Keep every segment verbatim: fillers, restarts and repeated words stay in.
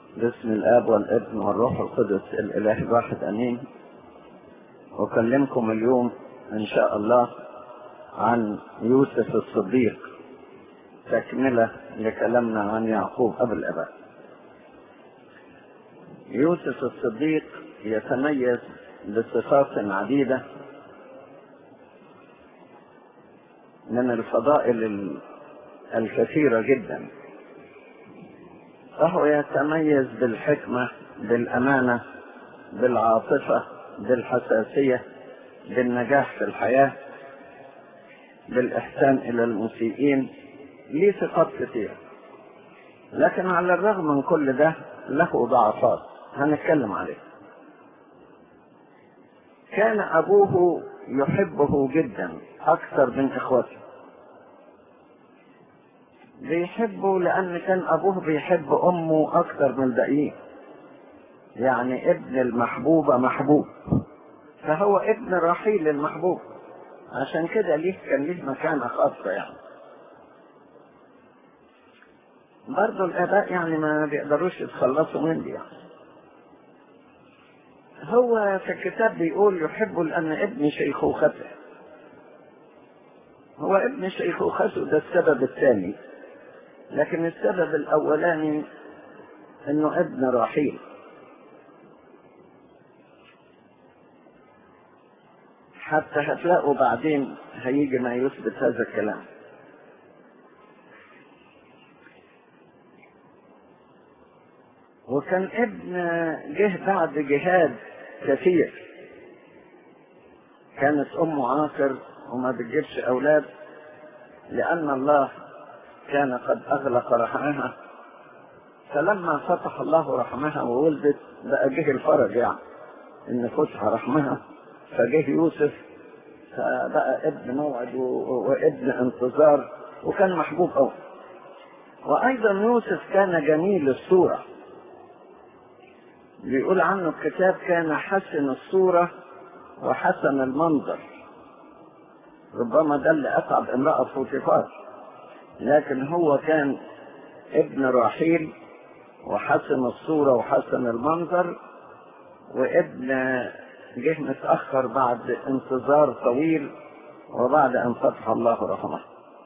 باسم الآب والابن والروح القدس الإله الواحد أمين. أكلمكم اليوم إن شاء الله عن يوسف الصديق، تكملة لكلامنا عن يعقوب أبو الآباء. يوسف الصديق يتميز بصفات عديدة من الفضائل الكثيرة جدا، فهو يتميز بالحكمة، بالأمانة، بالعاطفة، بالحساسية، بالنجاح في الحياة، بالإحسان إلى المسيئين. ليه صفات كثيرة، لكن على الرغم من كل ده له ضعفات هنتكلم عليه. كان أبوه يحبه جدا أكثر من إخوته. بيحبه لأن كان أبوه بيحب أمه أكثر من الباقيين، يعني ابن المحبوبة محبوب، فهو ابن رحيل المحبوب، عشان كده ليه كان ليه مكانة خاصة. يعني برضو الآباء يعني ما بيقدروش يتخلصوا من دي. يعني هو في الكتاب بيقول يحبه لأن ابن شيخوخته. هو ابن شيخوخته ده السبب الثاني، لكن السبب الأولاني إنه ابن رحيل. حتى هتلاقوا بعدين هيجي ما يثبت هذا الكلام. وكان ابن جه بعد جهاد كثير، كانت أمه عاقر وما بتجيبش أولاد، لأن الله كان قد أغلق رحمها، فلما فتح الله رحمها وولدت بقى جه الفرج، يعني إن فتح رحمها، فجه يوسف فبقى ابن موعد وابن انتظار، وكان محبوب أوي. وأيضا يوسف كان جميل الصورة، بيقول عنه الكتاب كان حسن الصورة وحسن المنظر. ربما ده اللي أتعب امرأة فوتيفار، لكن هو كان ابن رحيل وحسن الصورة وحسن المنظر، وابن جه متأخر بعد انتظار طويل وبعد أن فتح الله رحمه.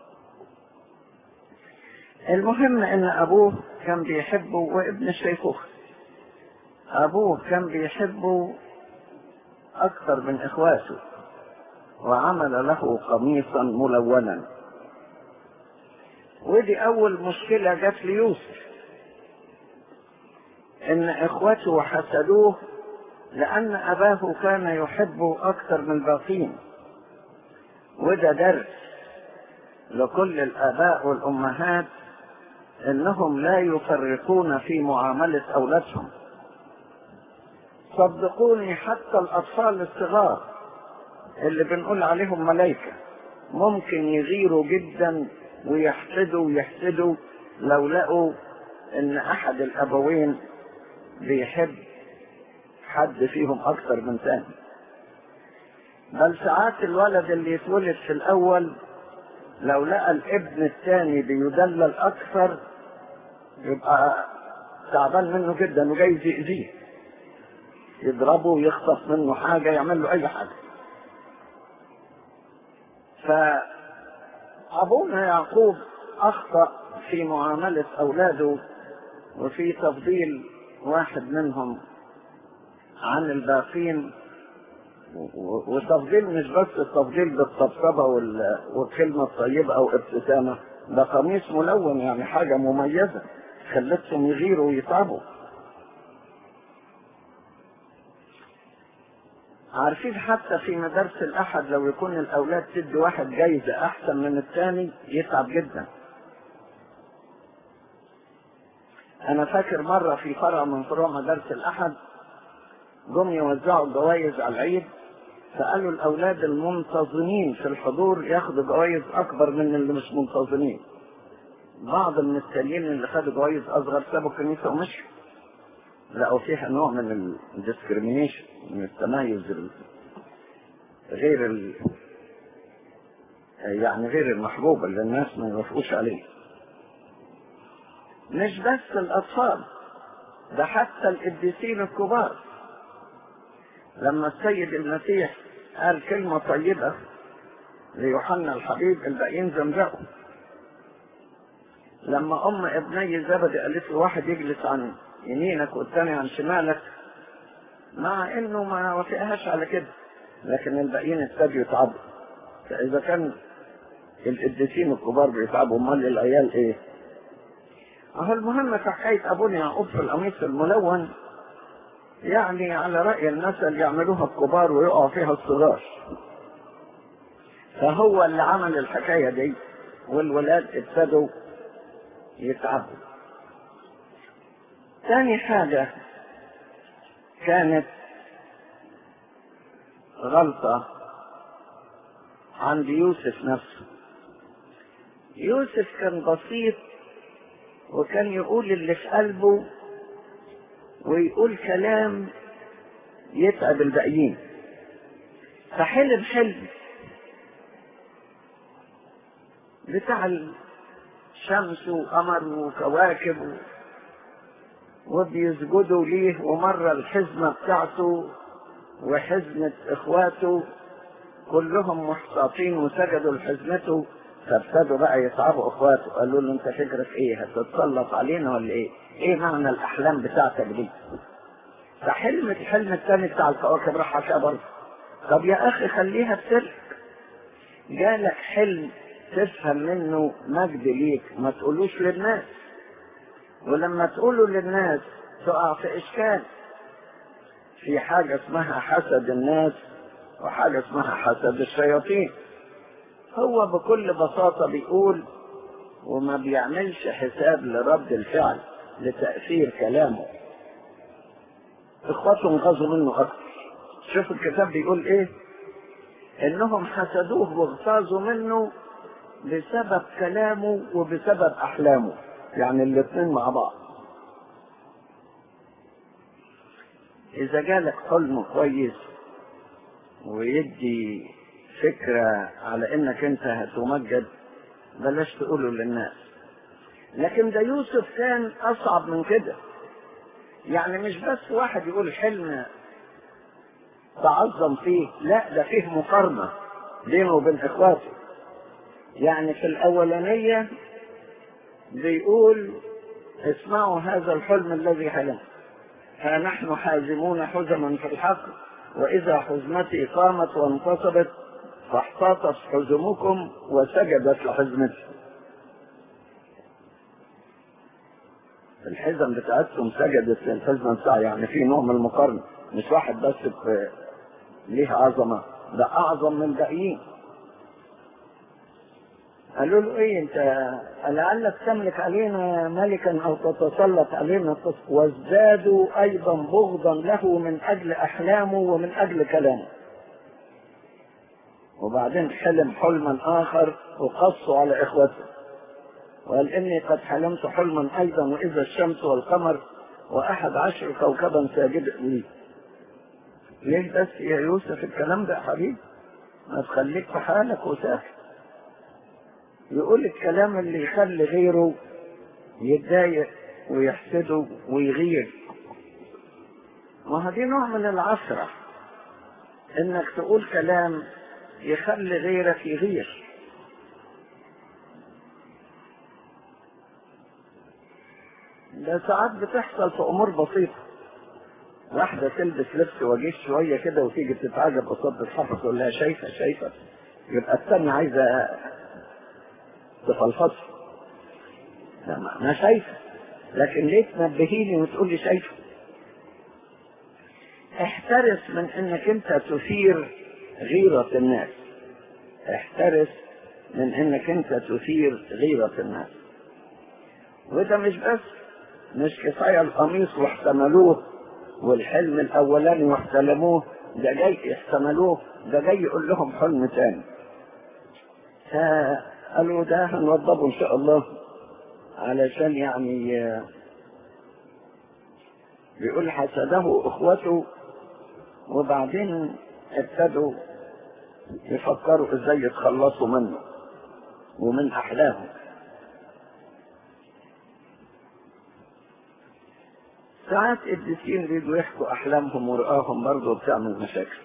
المهم أن أبوه كان بيحبه، وابن الشيخوخة أبوه كان بيحبه أكثر من إخواته، وعمل له قميصا ملونا. ودي أول مشكلة جت ليوسف، إن إخوته حسدوه لأن أباه كان يحبه أكثر من الباقين. وده درس لكل الآباء والأمهات، إنهم لا يفرقون في معاملة أولادهم. صدقوني حتى الأطفال الصغار اللي بنقول عليهم ملايكة ممكن يغيروا جدا ويحسدوا ويحسدوا لو لقوا إن أحد الأبوين بيحب حد فيهم أكثر من ثاني. بل ساعات الولد اللي يتولد في الأول لو لقى الابن الثاني بيدلل أكثر يبقى تعبان منه جدا وجاي يأذيه، يضربه، يخطف منه حاجة، يعمل له أي حاجة. فأبونا يعقوب أخطأ في معاملة أولاده وفي تفضيل واحد منهم عن الباقين. وتفضيل مش بس التفضيل بالطبطبة والكلمة الطيبة أو ابتسامة، ده قميص ملون، يعني حاجة مميزة خلتهم يغيروا ويتعبوا. عارفين حتى في مدارس الأحد لو يكون الأولاد تدي واحد جايزة أحسن من الثاني يتعب جدا. أنا فاكر مرة في فرع من فروع مدارس الأحد جم يوزعوا الجوائز على العيد، فقالوا الأولاد المنتظمين في الحضور ياخدوا جوائز أكبر من اللي مش منتظمين. بعض من التانيين اللي خدوا جوائز أصغر سابوا الكنيسة ومشوا، لقوا فيها نوع من الديسكريميشن، من التميز غير ال... يعني غير المحبوب اللي الناس ما يوافقوش عليه. مش بس الأطفال، ده حتى القديسين الكبار لما السيد المسيح قال كلمة طيبة ليوحنا الحبيب الباقيين زمزقوا. لما ام ابني زبدي قالت له واحد يجلس عن يمينك والثاني عن شمالك، مع انه ما وافقهاش على كده، لكن الباقيين ابتدوا يتعبوا. فاذا كان القديسين الكبار بيتعبوا، امال العيال ايه؟ اهو المهم في حكايه ابونا يعقوب في القميص الملون، يعني على راي المثل يعملوها الكبار ويقعوا فيها الصغار. فهو اللي عمل الحكايه دي، والولاد ابتدوا يتعبوا. ثاني حاجه كانت غلطه عند يوسف نفسه. يوسف كان بسيط وكان يقول اللي في قلبه ويقول كلام يتعب الباقيين. فحلم حلم بتاع الشمس وقمر وكواكب وبيسجدوا ليه، ومرة الحزمة بتاعته وحزمة اخواته كلهم محتاطين وسجدوا لحزمته. فابتدوا بقى يتعبوا اخواته، قالوا له انت فكرك ايه؟ هتتسلط علينا ولا ايه؟ ايه معنى الاحلام بتاعتك دي؟ فحلم الحلم الثاني بتاع الكواكب راح حكاه برضه. طب يا اخي خليها بسرك، جالك حلم تفهم منه مجد ليك، ما تقولوش للناس، ولما تقوله للناس تقع في اشكال. في حاجة اسمها حسد الناس وحاجة اسمها حسد الشياطين. هو بكل بساطة بيقول وما بيعملش حساب لرد الفعل لتأثير كلامه. اخواته انغزوا منه اكتر. شوف الكتاب بيقول ايه؟ انهم حسدوه واغتاظوا منه بسبب كلامه وبسبب احلامه، يعني الاثنين مع بعض. اذا جالك حلم كويس ويدي فكرة على انك انت هتمجد، بلاش تقوله للناس. لكن ده يوسف كان اصعب من كده، يعني مش بس واحد يقول حلم تعظم فيه، لا ده فيه مقارنة بينه وبين اخواته. يعني في الاولانية بيقول اسمعوا هذا الحلم الذي حلم، ها نحن حازمون حزما في الحق، واذا حزمتي قامت وانتصبت فاحتاطت حزمكم وسجدت لحزمتي. الحزم بتاعتهم سجدت للحزمة بتاعها، يعني في نوع من المقارنة، مش واحد بس ليه عظمة، ده اعظم من الباقيين. قالوا له ايه انت لعلك تملك علينا ملكا او تتسلط علينا؟ وازدادوا ايضا بغضا له من اجل احلامه ومن اجل كلامه. وبعدين حلم حلما اخر وقصوا على اخوته وقال اني قد حلمت حلما ايضا واذا الشمس والقمر واحد عشر كوكبا ساجد لي. ليه بس يا يوسف الكلام ده يا حبيبي؟ ما تخليك في حالك وساكت. يقول الكلام اللي يخلي غيره يتضايق ويحسده ويغير. وهذه نوع من العثرة، انك تقول كلام يخلي غيرك يغير. ده ساعات بتحصل في امور بسيطة. واحدة تلبس لبس وجيش شوية كده وتيجي تتعجب قصاد الحفظ تقول لها شايفة شايفة، يبقى الثانية عايزة تفلفص. انا شايفة، لكن ليه تنبهيني وتقول لي شايفة؟ احترس من انك انت تثير غيرة الناس. احترس من انك انت تثير غيرة الناس. وده مش بس مش كفاية القميص واحتملوه والحلم الاولاني واحتلموه، ده جاي احتملوه، ده جاي يقول لهم حلم تاني. فقالوا ده هنوضبه ان شاء الله، علشان يعني بيقول حسده اخوته. وبعدين ابتدوا يفكروا ازاي يتخلصوا منه ومن احلامه. ساعات قديسين بيجوا يحكوا احلامهم ورؤاهم برضه بتعمل مشاكل.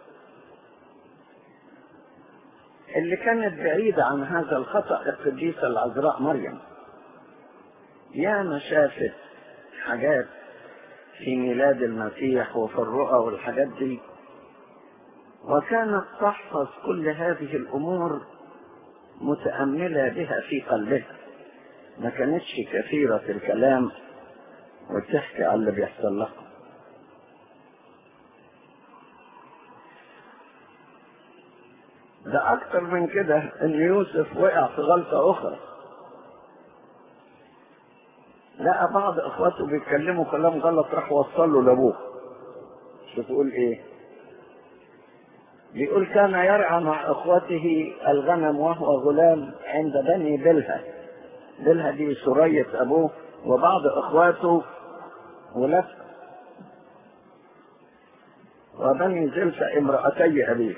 اللي كانت بعيدة عن هذا الخطأ القديسة العذراء مريم، ياما شافت حاجات في ميلاد المسيح وفي الرؤى والحاجات دي، وكانت تحفظ كل هذه الأمور متأملة بها في قلبها، ما كانتش كثيرة الكلام وتحكي على اللي بيحصل لها. ده أكتر من كده إن يوسف وقع في غلطة أخرى، لقى بعض إخواته بيتكلموا كلام غلط، راح وصله لأبوه. شوف يقول إيه؟ بيقول كان يرعى مع إخوته الغنم وهو غلام عند بني بلها. بلها دي سرية أبوه وبعض إخواته ولف وبني زلفة امرأتي أبيه.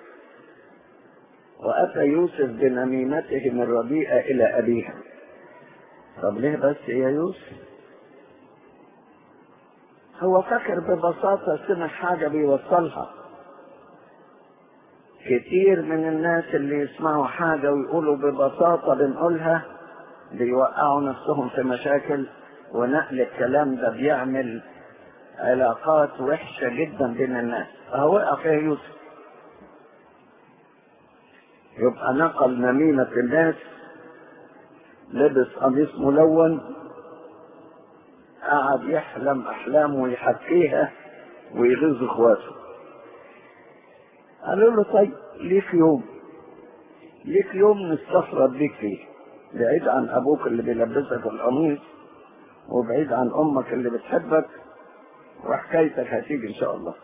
وأتى يوسف بنميمتهم الرديئة إلى أبيها. طب ليه بس يا يوسف؟ هو فكر ببساطة سمع حاجة بيوصلها. كتير من الناس اللي يسمعوا حاجة ويقولوا ببساطة بنقولها بيوقعوا نفسهم في مشاكل، ونقل الكلام ده بيعمل علاقات وحشة جدا بين الناس. فهو وقع فيها يوسف، يبقى نقل نميمة الناس، لبس قميص ملون، قعد يحلم أحلام ويحكيها ويغيظ إخواته. قالوا له طيب ليك يوم، ليك يوم نستفرد بيك فيه، بعيد عن أبوك اللي بيلبسك القميص وبعيد عن أمك اللي بتحبك، وحكايتك هتيجي إن شاء الله.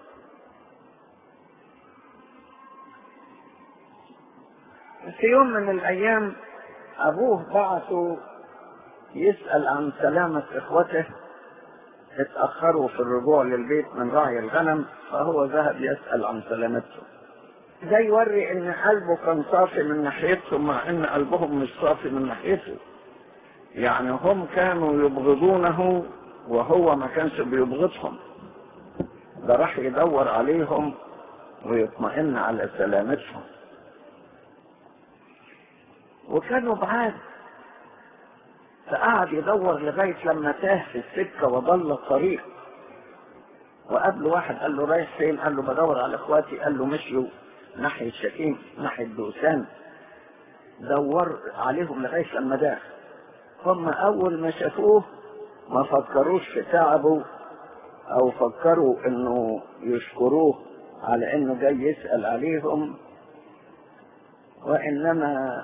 في يوم من الأيام أبوه بعثه يسأل عن سلامة إخوته، اتأخروا في الرجوع للبيت من رعي الغنم، فهو ذهب يسأل عن سلامتهم. ده يوري إن قلبه كان صافي من ناحيتهم، مع إن قلبهم مش صافي من ناحيته. يعني هم كانوا يبغضونه وهو ما كانش بيبغضهم، ده راح يدور عليهم ويطمئن على سلامتهم. وكانوا بعاد، فقعد يدور لغاية لما تاه في السكة وضل الطريق، وقابله واحد قال له رايح فين؟ قال له بدور على اخواتي. قال له مشيوا ناحية شكيم ناحية دوسان. دور عليهم لغاية لما داه. هم اول ما شافوه ما فكروش في تعبه او فكروا انه يشكروه على انه جاي يسأل عليهم، وانما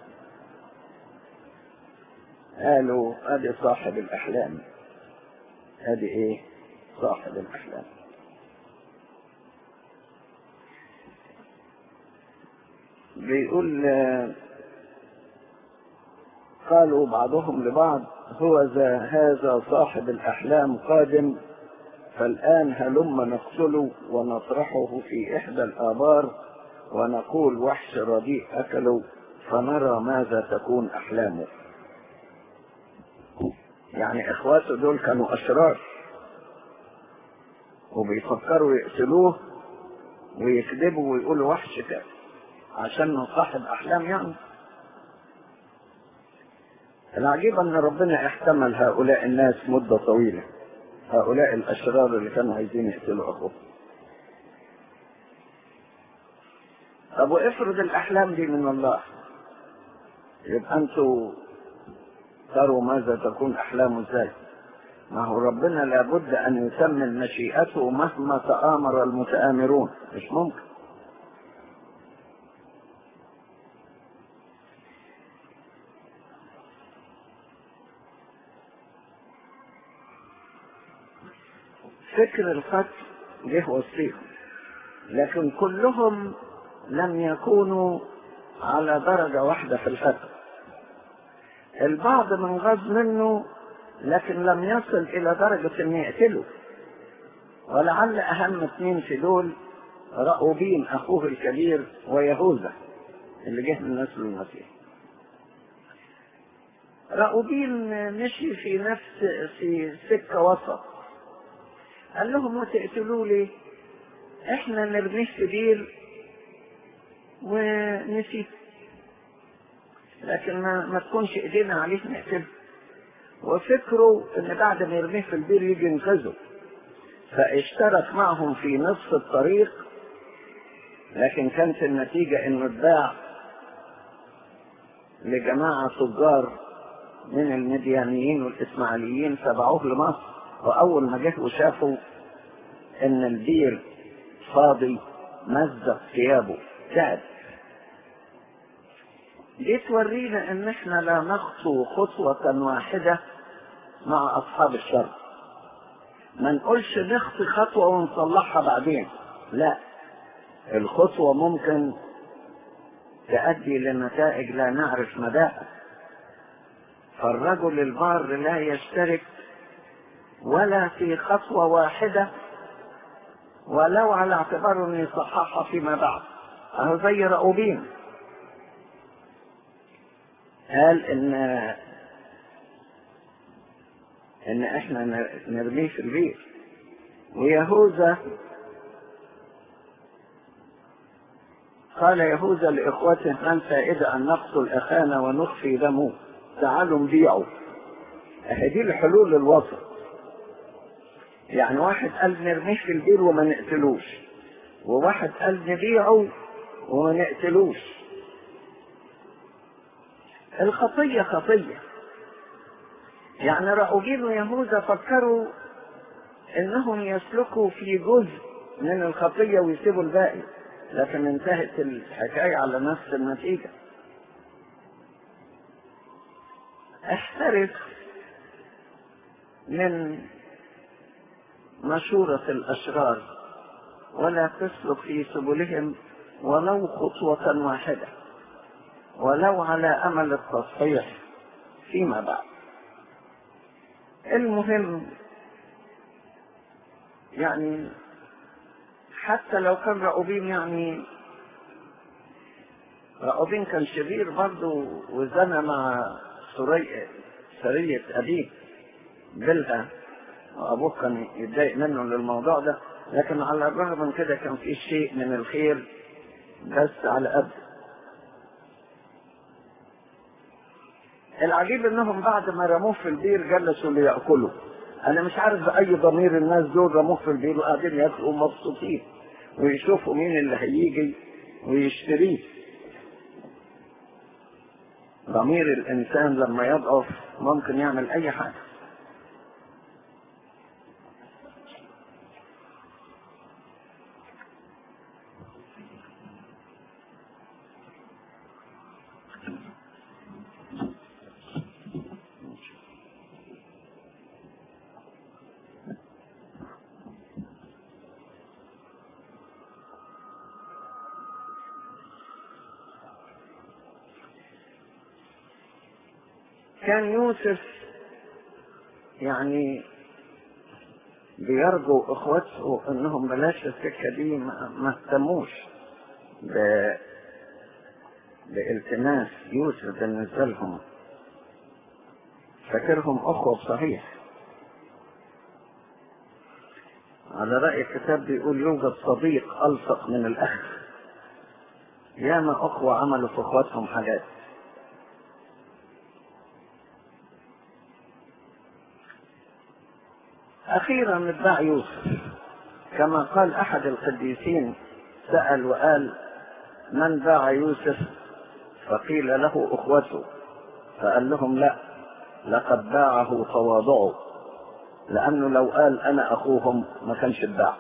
قالوا ادي صاحب الاحلام. ادي ايه؟ صاحب الاحلام. بيقول قالوا بعضهم لبعض هو ذا هذا صاحب الاحلام قادم، فالان هلم نقتله ونطرحه في احدى الابار ونقول وحش رديء اكله، فنرى ماذا تكون احلامه. يعني اخواته دول كانوا اشرار وبيفكروا يقتلوه ويكذبوا ويقولوا وحش كده عشان صاحب احلام. يعني العجيب ان ربنا احتمل هؤلاء الناس مدة طويلة، هؤلاء الاشرار اللي كانوا عايزين يقتلوا اخوه. طب وافرض الاحلام دي من الله، يبقى انتوا تروا ماذا تكون احلامه ازاي؟ ما هو ربنا لابد ان يتمم مشيئته مهما تآمر المتآمرون، مش ممكن. فكر القتل جه وصيهم، لكن كلهم لم يكونوا على درجة واحدة في القتل. البعض من غض منه لكن لم يصل الى درجة ان يقتله. ولعل اهم اثنين في دول رأوبين اخوه الكبير ويهوذا اللي جه من نسل المسيح. رأوبين مشي في نفس في سكة وسط، قال لهم وتقتلوا لي؟ احنا نرميه في بير ونسيب، لكن ما, ما تكونش ايدينا عليه نقتله. وفكروا ان بعد ما يرميه في البير يجي ينقذه، فاشترك معهم في نصف الطريق، لكن كانت النتيجة انه اتباع لجماعة تجار من المديانيين والاسماعيليين، تبعوه لمصر. واول ما جه وشافوا ان البير فاضي مزق ثيابه تعب. دي تورينا ان احنا لا نخطو خطوة واحدة مع اصحاب الشر. ما نقولش نخطي خطوة ونصلحها بعدين، لا، الخطوة ممكن تؤدي لنتائج لا نعرف مداها. فالرجل البار لا يشترك ولا في خطوة واحدة ولو على اعتبار ان يصححها فيما بعد. اهو زي رأوبين قال ان ان احنا نرميه في البير. ويهوذا قال يهوذا لاخوته ما الفائدة ان نقتل اخانا ونخفي دمه، تعالوا نبيعه. هذه الحلول الوسط. يعني واحد قال نرميه في البير وما نقتلوش، وواحد قال نبيعه وما نقتلوش. الخطية خطية. يعني رأوبين ويهوذا فكروا انهم يسلكوا في جزء من الخطية ويسيبوا الباقي، لكن انتهت الحكاية على نفس النتيجة. احترس من مشورة الأشرار ولا تسلك في سبلهم ولو خطوة واحدة، ولو على أمل التصحيح فيما بعد. المهم يعني حتى لو كان رأوبين، يعني رأوبين كان شرير برضه وزنى مع سرية أبيه بلها، وأبوه كان يتضايق منه للموضوع ده، لكن على الرغم من كده كان في شيء من الخير بس على قد. العجيب انهم بعد ما رموه في البير جلسوا ليأكلوا. انا مش عارف بأي ضمير الناس دول رموه في البير وقاعدين ياكلوا مبسوطين ويشوفوا مين اللي هيجي ويشتريه. ضمير الانسان لما يضعف ممكن يعمل اي حاجة. كان يوسف يعني بيرجو اخوته انهم بلاش السكه دي، ما اهتموش ب... بالتماس يوسف بالنسبه لهم، فاكرهم اخوه صحيح. على راي الكتاب بيقول يوجد صديق الصق من الاخ. ياما اخوه عملوا في اخواتهم حاجات. أخيرا اتباع يوسف، كما قال أحد القديسين سأل وقال من باع يوسف؟ فقيل له أخوته، فقال لهم لا، لقد باعه تواضعه، لأنه لو قال أنا أخوهم ما كانش اتباع.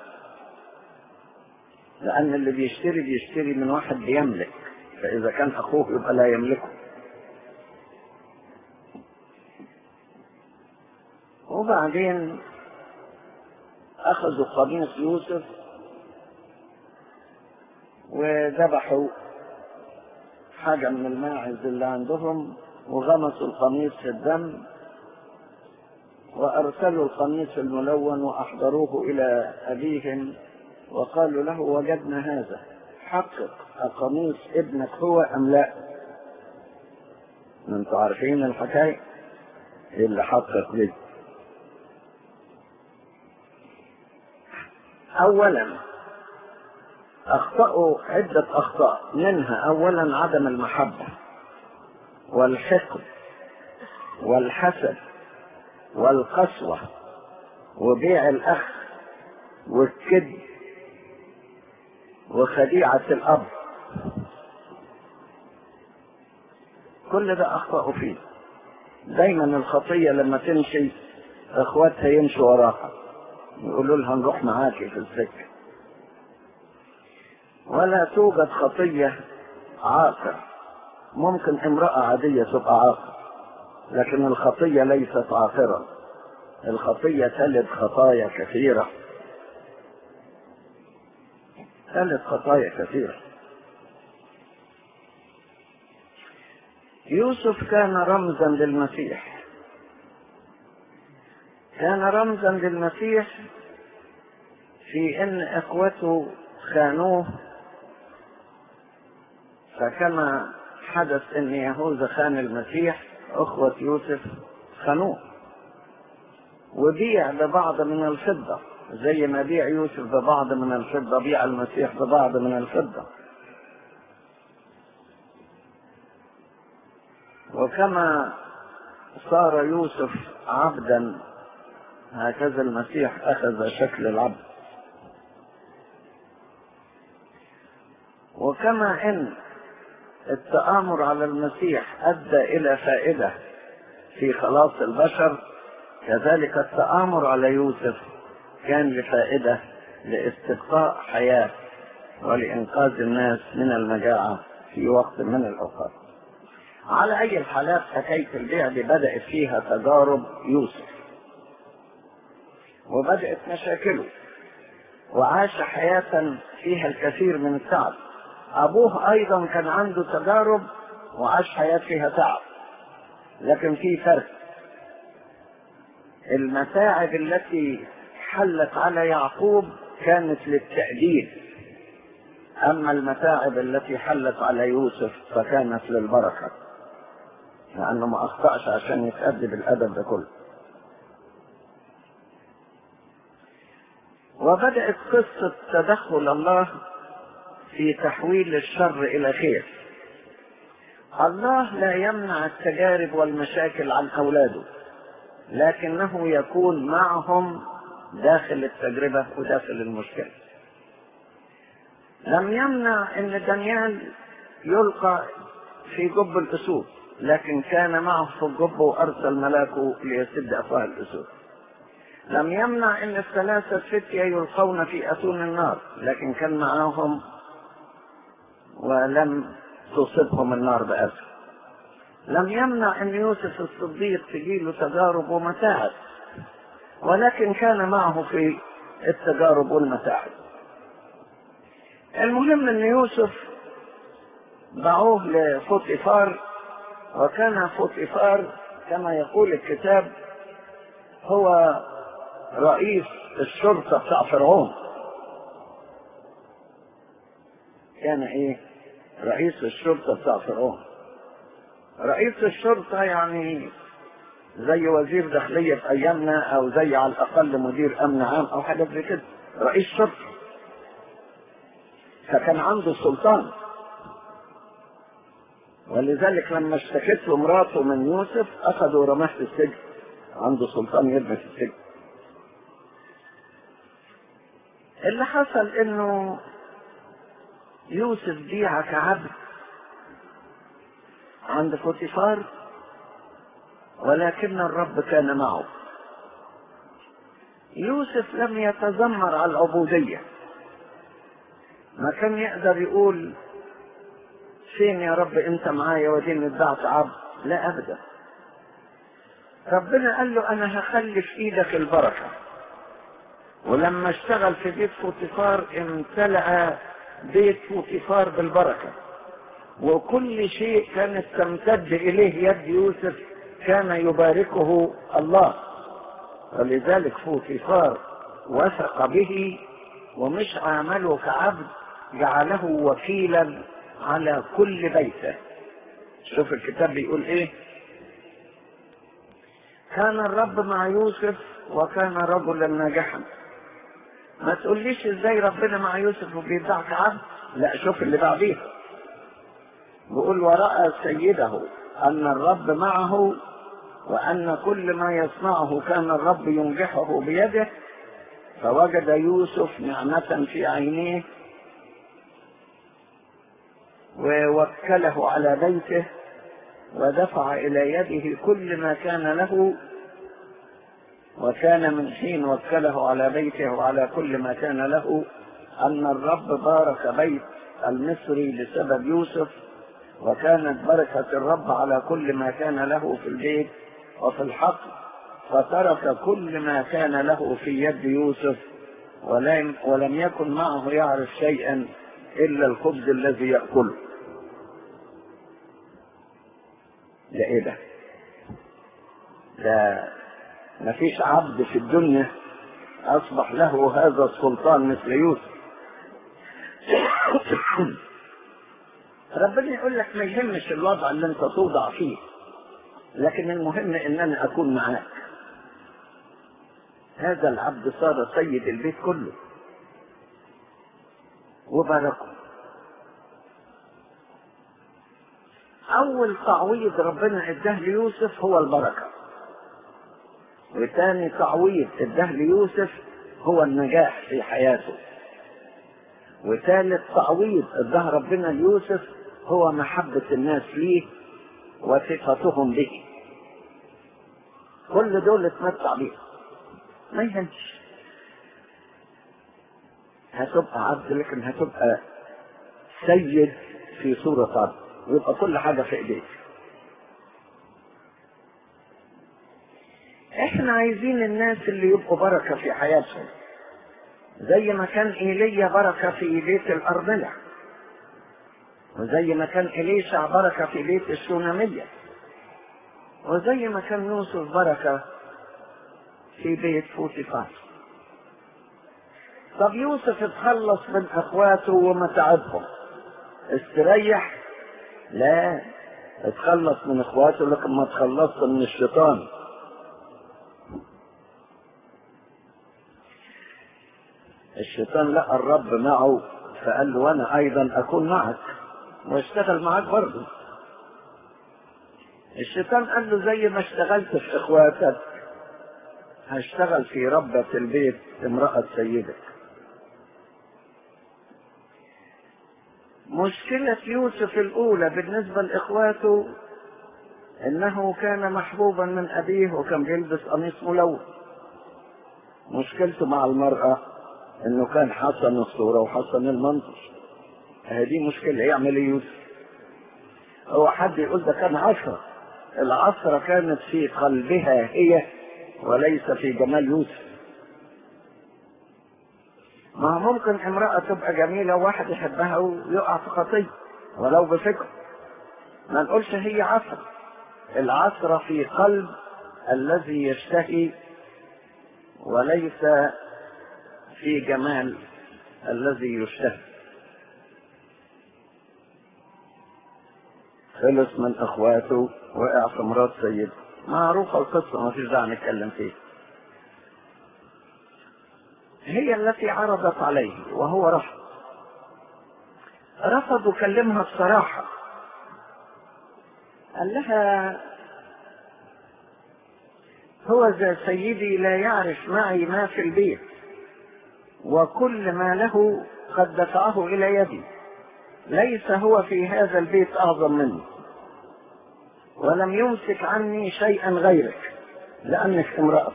لأن اللي بيشتري بيشتري من واحد بيملك، فإذا كان أخوه يبقى لا يملكه. وبعدين أخذوا قميص يوسف وذبحوا حاجة من الماعز اللي عندهم وغمسوا القميص في الدم وأرسلوا القميص الملون وأحضروه إلى أبيهم وقالوا له وجدنا هذا، حقق قميص ابنك هو أم لا؟ انتوا عارفين الحكاية اللي حقق ليه. اولا اخطأوا عدة اخطاء، منها اولا عدم المحبة والحقد والحسد والقسوة وبيع الاخ والكذب وخديعة الاب، كل ده اخطأوا فيه. دايما الخطية لما تمشي اخواتها يمشوا وراها يقولوا لها نروح معاكي في السكة. ولا توجد خطية عاقر، ممكن امرأة عادية تبقى عاقر، لكن الخطية ليست عاقرة، الخطية تلد خطايا كثيرة، تلد خطايا كثيرة. يوسف كان رمزا للمسيح، كان رمزا للمسيح في ان اخوته خانوه، فكما حدث ان يهوذا خان المسيح اخوة يوسف خانوه، وبيع ببعض من الفضة زي ما بيع يوسف ببعض من الفضة بيع المسيح ببعض من الفضة. وكما صار يوسف عبدا هكذا المسيح اخذ شكل العبد. وكما ان التآمر على المسيح ادى الى فائدة في خلاص البشر، كذلك التآمر على يوسف كان لفائدة لاستبقاء حياة ولإنقاذ الناس من المجاعة في وقت من الأوقات. على أي الحالات حكاية البيع دي بدأت فيها تجارب يوسف وبدأت مشاكله، وعاش حياة فيها الكثير من التعب. أبوه أيضا كان عنده تجارب وعاش حياة فيها تعب، لكن في فرق. المتاعب التي حلت على يعقوب كانت للتأديب، أما المتاعب التي حلت على يوسف فكانت للبركة، لأنه ما أخطأش عشان يتأدب الأدب ده كله. وبدأت قصة تدخل الله في تحويل الشر إلى خير. الله لا يمنع التجارب والمشاكل عن أولاده، لكنه يكون معهم داخل التجربة وداخل المشكلة. لم يمنع ان دانيال يلقى في جب الاسود، لكن كان معه في الجب وارسل ملاكه ليسد افواه الاسود. لم يمنع ان الثلاثة فتية يلقون في اتون النار، لكن كان معهم ولم تصبهم النار بأسر. لم يمنع ان يوسف الصديق تجيله تجارب ومتاعب، ولكن كان معه في التجارب والمتاعب. المهم ان يوسف باعوه لفوطيفار، وكان فوطيفار كما يقول الكتاب هو رئيس الشرطة بتاع فرعون. كان ايه؟ رئيس الشرطة بتاع فرعون. رئيس الشرطة يعني زي وزير داخلية في ايامنا، او زي على الاقل مدير امن عام او حاجة زي كده، رئيس شرطة. فكان عنده سلطان، ولذلك لما اشتكت له مراته من يوسف اخذوا ورماه في السجن. عنده سلطان يرمي في السجن. اللي حصل انه يوسف بيع كعبد عند فوطيفار، ولكن الرب كان معه. يوسف لم يتذمر على العبودية، ما كان يقدر يقول فين يا رب انت معايا وديني اتبعت عبد، لا ابدا. ربنا قال له انا هخلي في ايدك البركة. ولما اشتغل في بيت فوطيفار امتلأ بيت فوطيفار بالبركة، وكل شيء كانت تمتد اليه يد يوسف كان يباركه الله. ولذلك فوطيفار وثق به ومش عامله كعبد، جعله وكيلا على كل بيته. شوف الكتاب بيقول ايه: كان الرب مع يوسف وكان رجلا ناجحا، ما تقوليش ازاي ربنا مع يوسف وبيدعك عبد. لا، شوف اللي بعديها، بيقول ورأى سيده أن الرب معه وأن كل ما يصنعه كان الرب ينجحه بيده، فوجد يوسف نعمة في عينيه ووكله على بيته ودفع إلى يده كل ما كان له. وكان من حين وكله على بيته وعلى كل ما كان له أن الرب بارك بيت المصري بسبب يوسف، وكانت بركة الرب على كل ما كان له في البيت وفي الحقل، فترك كل ما كان له في يد يوسف، ولم, ولم يكن معه يعرف شيئا إلا الخبز الذي يأكله. ده إيه ده؟ ده مفيش عبد في الدنيا أصبح له هذا السلطان مثل يوسف. ربنا يقول لك ما يهمش الوضع اللي انت توضع فيه، لكن المهم ان انا اكون معاك. هذا العبد صار سيد البيت كله وباركه. اول تعويض ربنا اداه ليوسف هو البركه، وثاني تعويض اداه ليوسف هو النجاح في حياته، وثالث تعويض اداه ربنا ليوسف هو محبة الناس ليه وثقتهم به. كل دول اتمتع بيه، ما يهمش. هتبقى عبد لكن هتبقى سيد في صورة عبد، ويبقى كل حاجة في ايديك. احنا عايزين الناس اللي يبقوا بركة في حياتهم، زي ما كان ايليا بركة في بيت الارملة، وزي ما كان إليشع بركة في بيت الشونامية، وزي ما كان يوسف بركة في بيت فوتيفار. طب يوسف اتخلص من اخواته ومتاعبهم، استريح؟ لا، اتخلص من اخواته لكن ما اتخلصت من الشيطان. الشيطان لقى الرب معه فقال له وانا ايضا اكون معك واشتغل معاك برضه. الشيطان قال له زي ما اشتغلت في اخواتك هشتغل في ربة البيت امرأة سيدك. مشكلة يوسف الاولى بالنسبة لاخواته انه كان محبوبا من ابيه وكان بيلبس قميص ملون. مشكلته مع المرأة انه كان حسن الصورة وحسن المنظر. هذه مشكلة. يعمل ايه يوسف؟ هو حد يقول ده كان عشرة؟ العشرة كانت في قلبها هي وليس في جمال يوسف. ما ممكن امرأة تبقى جميلة وواحد يحبها ويقع في خطية ولو بفكر. ما نقولش هي عشرة. العشرة في قلب الذي يشتهي وليس في جمال الذي يشتهي. خلص من اخواته وقع في مرات سيده. معروفة القصة، ما فيش داعي نتكلم فيها. هي التي عرضت عليه وهو رفض. رفض وكلمها بصراحة. قال لها هو ذا سيدي لا يعرف معي ما في البيت، وكل ما له قد دفعه إلى يدي، ليس هو في هذا البيت أعظم مني، ولم يمسك عني شيئا غيرك لأنك امرأة،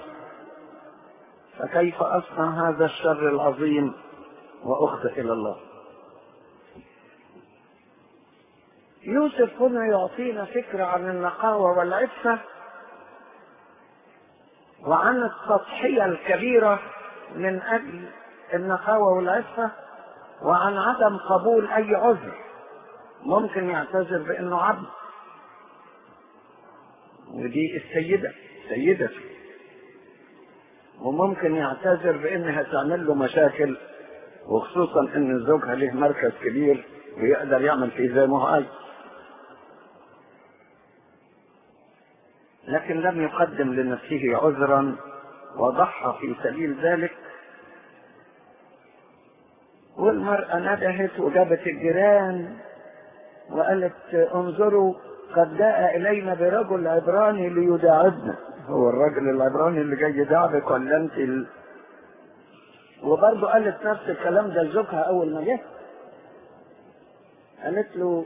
فكيف أصنع هذا الشر العظيم وأخطئ إلى الله؟ يوسف هنا يعطينا فكرة عن النقاوة والعفة وعن التضحية الكبيرة من أجل النقاوة والعفة، وعن عدم قبول أي عذر. ممكن يعتذر بأنه عبد، ودي السيدة سيدته، وممكن يعتذر بأنها تعمل له مشاكل، وخصوصا أن زوجها له مركز كبير ويقدر يعمل فيه زي ما هو عايز. لكن لم يقدم لنفسه عذرا وضحى في سبيل ذلك، والمرأة ندهت وجابت الجيران وقالت انظروا قد جاء إلينا برجل عبراني ليداعبنا. هو الراجل العبراني اللي جاي يداعبك ولا انت ال... وبرضه قالت نفس الكلام ده لزوجها أول ما جه، قالت له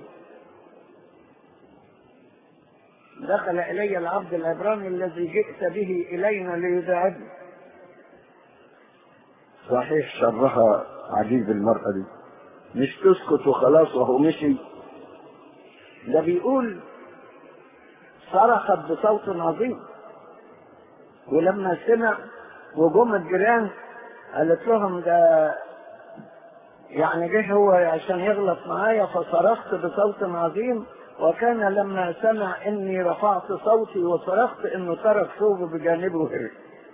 دخل إلي العبد العبراني الذي جئت به إلينا ليداعبنا. صحيح شرها عجيب المرأة دي، مش تسكت وخلاص وهو مشي، ده بيقول صرخت بصوت عظيم، ولما سمع وجم الجيران قالت لهم ده يعني جه هو عشان يغلط معايا فصرخت بصوت عظيم، وكان لما سمع اني رفعت صوتي وصرخت انه ترك ثوبه بجانبه وهرب.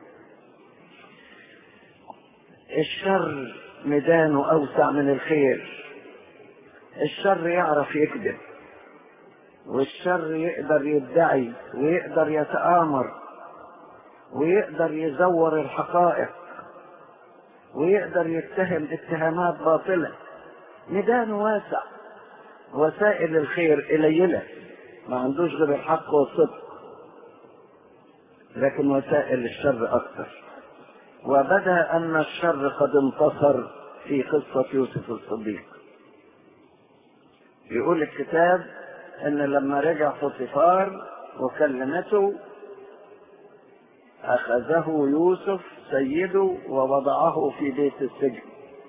الشر ميدانه اوسع من الخير. الشر يعرف يكذب، والشر يقدر يدعي ويقدر يتآمر ويقدر يزور الحقائق ويقدر يتهم اتهامات باطلة. ميدانه واسع، وسائل الخير قليلة، ما عندوش غير الحق والصدق، لكن وسائل الشر أكثر. وبدا أن الشر قد انتصر في قصة يوسف الصديق. يقول الكتاب أن لما رجع فوطيفار وكلمته أخذه يوسف سيده ووضعه في بيت السجن.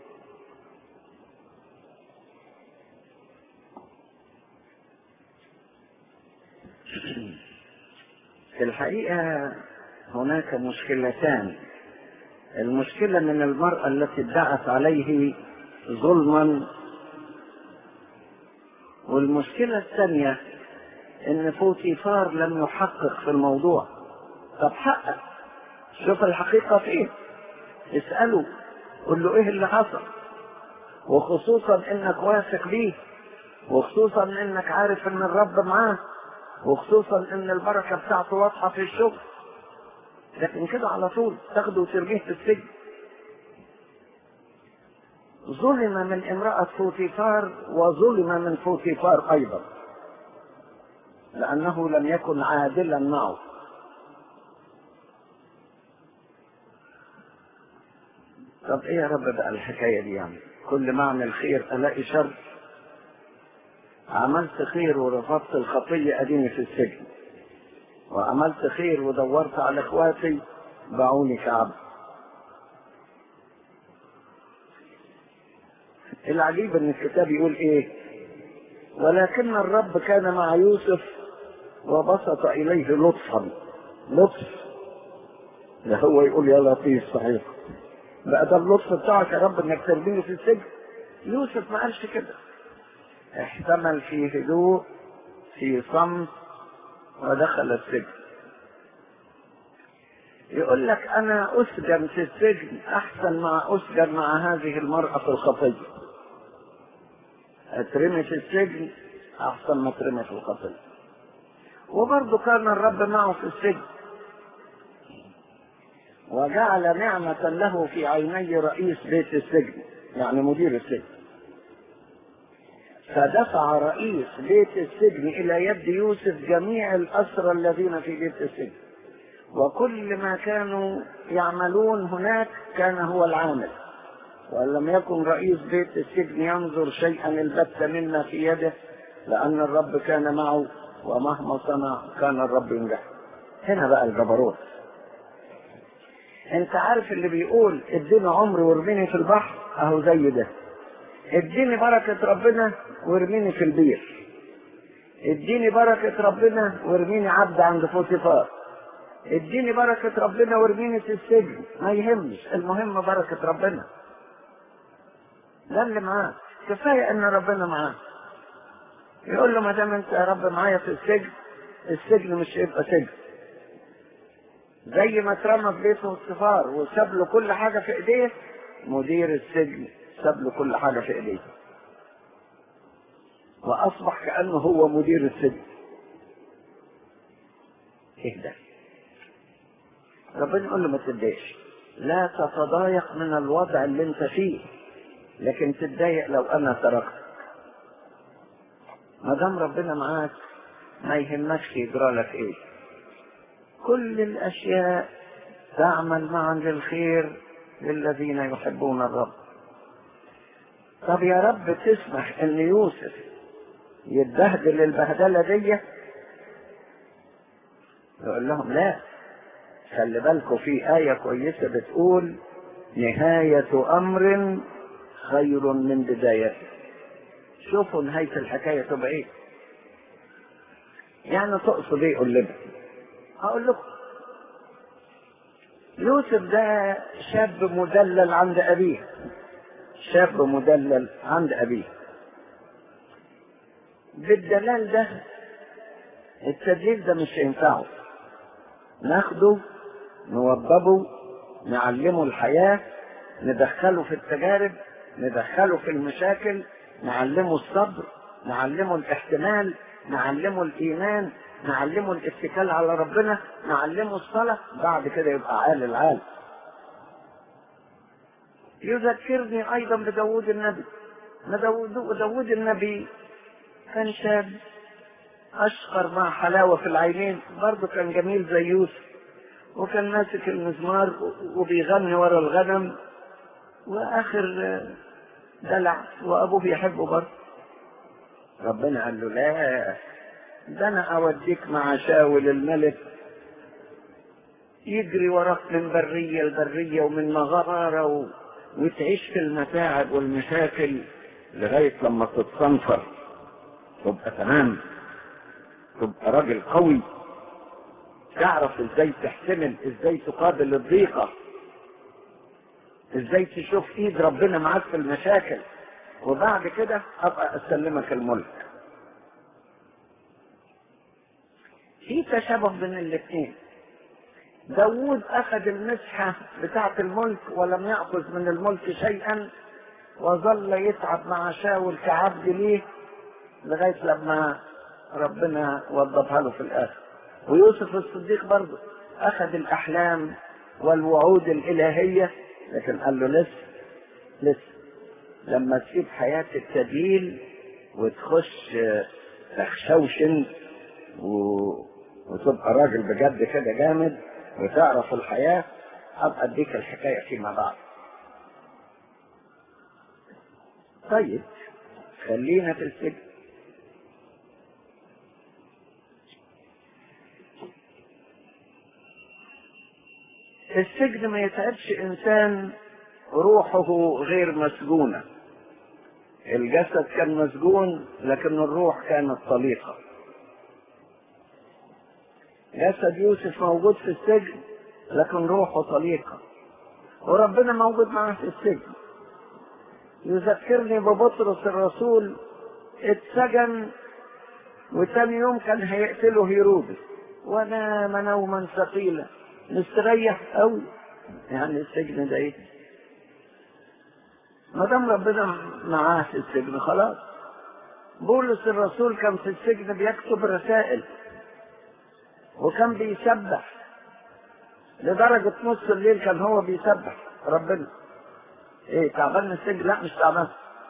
في الحقيقة هناك مشكلتان. المشكلة من المرأة التي ادعت عليه ظلما، والمشكلة الثانية ان فوطيفار لم يحقق في الموضوع. طب حقق، شوف الحقيقة فين، اسأله، قل له ايه اللي حصل، وخصوصا انك واثق بيه، وخصوصا انك عارف ان الرب معاه، وخصوصا ان البركة بتاعته واضحة في الشغل. لكن كده على طول تاخده وترميه في السجن. ظلم من امرأة فوطيفار وظلم من فوطيفار ايضا، لانه لم يكن عادلا معه. طب ايه يا رب بقى الحكاية دي؟ يعني كل ما اعمل خير الاقي شر. عملت خير ورفضت الخطية اديني في السجن، وعملت خير ودورت على اخواتي باعوني كعبد. العجيب ان الكتاب يقول ايه؟ ولكن الرب كان مع يوسف وبسط اليه لطفا. لطف ده هو يقول يا لطيف صحيح، بقى ده اللطف بتاعك يا رب انك ترميني في السجن؟ يوسف ما قالش كده، احتمل في هدوء في صمت ودخل السجن. يقول لك انا اسجن في السجن احسن ما اسجن مع هذه المرأة في الخطية. اترمي في السجن احسن ما اترمي في الخطية. وبرضه كان الرب معه في السجن، وجعل نعمة له في عيني رئيس بيت السجن، يعني مدير السجن. فدفع رئيس بيت السجن الى يد يوسف جميع الاسرى الذين في بيت السجن، وكل ما كانوا يعملون هناك كان هو العامل، وان لم يكن رئيس بيت السجن ينظر شيئا البت مما في يده، لان الرب كان معه ومهما صنع كان الرب ينجح. هنا بقى الجبروت. انت عارف اللي بيقول اديني عمري وارميني في البحر، اهو زي ده. اديني بركة ربنا وارميني في البير، اديني بركة ربنا وارميني عبد عند فوطيفار، اديني بركة ربنا وارميني في السجن، ما يهمش، المهم بركة ربنا. ده اللي معاه، كفاية ان ربنا معاه. يقول له ما دام انت يا رب معايا في السجن، السجن مش هيبقى سجن. زي ما اترمى في بيت فوطيفار وساب له كل حاجة في ايديه، مدير السجن ساب له كل حاجة في ايديه، واصبح كأنه هو مدير السجن. ايه ده؟ ربنا يقول له ما تتضايقش، لا تتضايق من الوضع اللي انت فيه، لكن تتضايق لو انا تركتك. ما دام ربنا معاك ما يهمكش يجرى لك ايه. كل الاشياء تعمل معا للخير للذين يحبون الرب. طب يا رب تسمح ان يوسف يتبهدل البهدله دي؟ يقول لهم لا، خلي بالكم في آية كويسة بتقول نهاية أمر خير من بدايته. شوفوا نهاية الحكاية تبقى إيه. يعني تقصد إيه؟ قول لنا. هقول لكم. يوسف ده شاب مدلل عند أبيه، شاب مدلل عند أبيه. بالدلال ده التدليل ده مش هينفعه، ناخده نوضبه نعلمه الحياة، ندخله في التجارب، ندخله في المشاكل، نعلمه الصبر، نعلمه الاحتمال، نعلمه الإيمان، نعلمه الاتكال على ربنا، نعلمه الصلاة. بعد كده يبقى عال العال. يذكرني أيضا بداود النبي. داود النبي كان شاب أشقر مع حلاوة في العينين، برضه كان جميل زي يوسف، وكان ماسك المزمار وبيغني ورا الغنم، وآخر دلع وأبوه يحبه برضه. ربنا قال له لا، ده أنا أوديك مع شاول الملك يجري وراك من برية لبرية ومن مغارة و... وتعيش في المتاعب والمشاكل لغاية لما تتصنفر، تبقى تمام، تبقى راجل قوي، تعرف ازاي تحتمل، ازاي تقابل الضيقة، ازاي تشوف ايد ربنا معاك في المشاكل، وبعد كده ابقى اسلمك الملك. في تشابه بين الاثنين. داود اخذ المسحة بتاعة الملك ولم يأخذ من الملك شيئا، وظل يتعب مع شاول كعبد ليه لغاية لما ربنا وضبها له في الاخر. ويوسف الصديق برضه اخذ الاحلام والوعود الالهية، لكن قال له لسه لسه لما تسيب حياة التدليل وتخش تخشوشن و... وتبقى راجل بجد كده جامد وتعرف الحياة، ابقى اديك الحكاية فيما بعد. طيب خلينا في السجن. السجن ما يتعبش انسان روحه غير مسجونة. الجسد كان مسجون لكن الروح كانت طليقة. جسد يوسف موجود في السجن لكن روحه طليقة، وربنا موجود معه في السجن. يذكرني ببطرس الرسول، اتسجن وثاني يوم كان هيقتله هيرودس ونام نوما ثقيلا، مستريح قوي. يعني السجن ده ايه؟ ما دام ربنا معاه في السجن خلاص. بولس الرسول كان في السجن بيكتب رسائل وكان بيسبح لدرجة نص الليل، كان هو بيسبح ربنا. ايه تعبان من السجن؟ لا مش تعبان.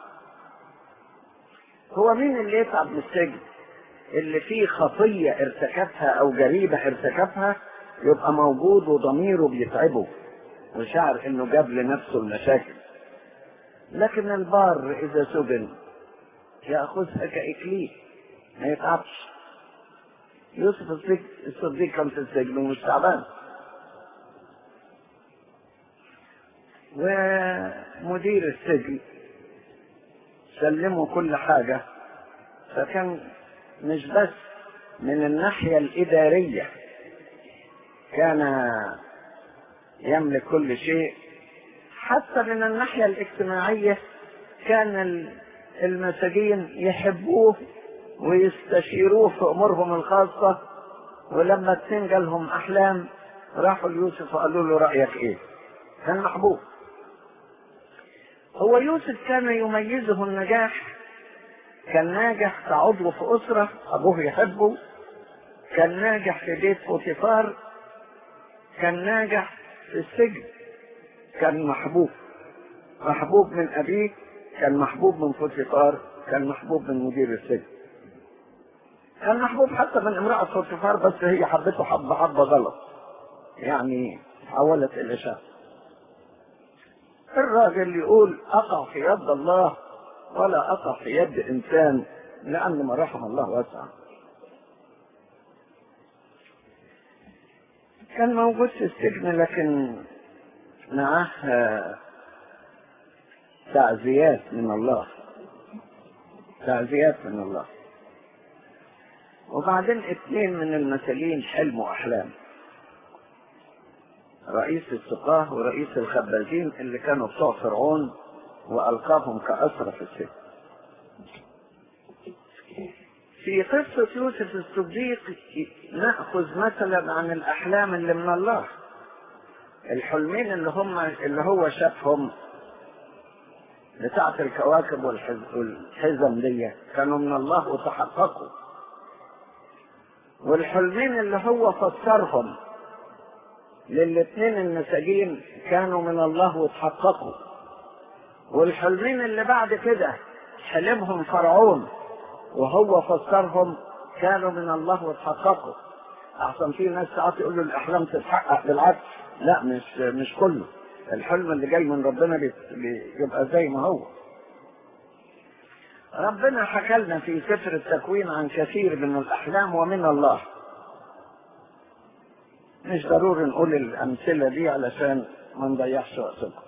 هو مين اللي يتعب من السجن؟ اللي فيه خطية ارتكبها او جريمة ارتكبها يبقى موجود وضميره بيتعبه وشعر انه جاب لنفسه المشاكل. لكن البار اذا سجن ياخذها كاكليل ما يتعبش. يوسف الصديق كان في السجن ومش تعبان. ومدير السجن سلموا كل حاجة، فكان مش بس من الناحية الإدارية كان يملك كل شيء، حتى من الناحية الاجتماعية كان المساجين يحبوه ويستشيروه في أمورهم الخاصة. ولما اتنين جالهم أحلام راحوا ليوسف وقالوا له رأيك إيه؟ كان محبوب. هو يوسف كان يميزه النجاح، كان ناجح كعضو في أسرة أبوه يحبه، كان ناجح في بيت بوتيفار، كان ناجح في السجن، كان محبوب محبوب من أبيه كان محبوب من فوتيفار، كان محبوب من مدير السجن، كان محبوب حتى من امرأة فوتيفار، بس هي حبته حبة حبة غلط، يعني تحولت إلى شر. الراجل يقول أقع في يد الله ولا أقع في يد إنسان، لأن ما رحم الله واسع. كان موجود في السجن، لكن معاه تعزيات من الله، تعزيات من الله. وبعدين اثنين من المثلين حلموا أحلام، رئيس السقاه ورئيس الخبازين اللي كانوا بتوع فرعون، وألقاهم كأسرى في السجن. في قصة يوسف الصديق نأخذ مثلا عن الأحلام اللي من الله. الحلمين اللي هم اللي هو شافهم بتاعة الكواكب والحزم دي كانوا من الله وتحققوا، والحلمين اللي هو فسرهم للاثنين المساجين كانوا من الله وتحققوا، والحلمين اللي بعد كده حلمهم فرعون وهو فسرهم كانوا من الله وتحققوا. احسن في ناس ساعات يقولوا الاحلام تتحقق، بالعكس لا، مش مش كله. الحلم اللي جاي من ربنا بيبقى زي ما هو. ربنا حكى لنا في سفر التكوين عن كثير من الاحلام ومن الله. مش ضروري نقول الامثله دي علشان ما نضيعش وقتكم،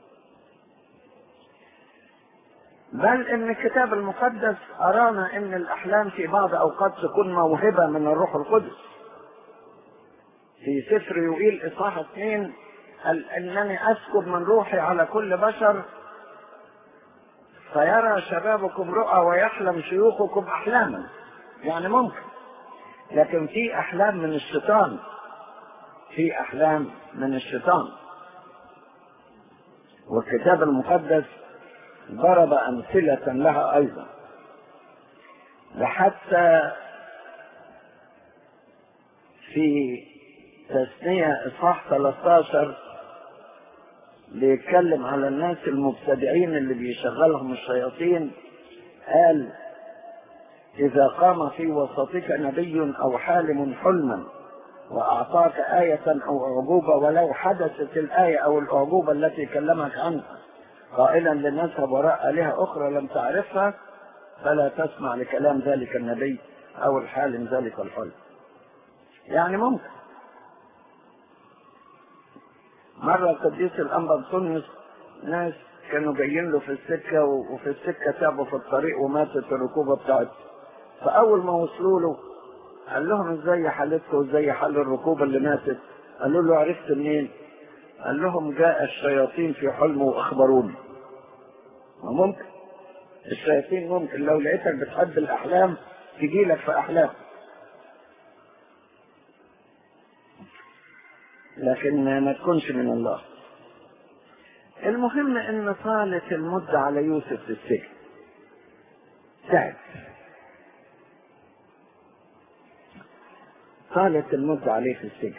بل ان الكتاب المقدس ارانا ان الاحلام في بعض اوقات تكون موهبه من الروح القدس. في سفر يوئيل اصحاح اثنين قال انني اسكب من روحي على كل بشر فيرى شبابكم رؤى ويحلم شيوخكم احلاما. يعني ممكن، لكن في احلام من الشيطان، في احلام من الشيطان. والكتاب المقدس ضرب امثله لها ايضا، وحتى في تثنية اصحاح ثلاثة عشر بيتكلم على الناس المبتدعين اللي بيشغلهم الشياطين. قال اذا قام في وسطك نبي او حالم حلما واعطاك آية او اعجوبة، ولو حدثت الآية او الاعجوبة التي كلمك عنها قائلا لنذهب وراء آلهة اخرى لم تعرفها، فلا تسمع لكلام ذلك النبي او الحالم ذلك الحلم. يعني ممكن. مرة القديس الأنبا بطونيوس ناس كانوا جايين له في السكة، وفي السكة تعبوا في الطريق وماتت الركوبة بتاعته. فأول ما وصلوا له قال لهم ازاي حالتكم وازاي حال الركوبة اللي ماتت؟ قالوا له عرفت منين؟ قال لهم جاء الشياطين في حلم واخبروني. وممكن الشياطين ممكن لو لقيتك بتحب الأحلام تجي لك في أحلام، لكن ما تكونش من الله. المهم ان طالت المدة على يوسف في السجن، تعب، طالت المدة عليه في السجن،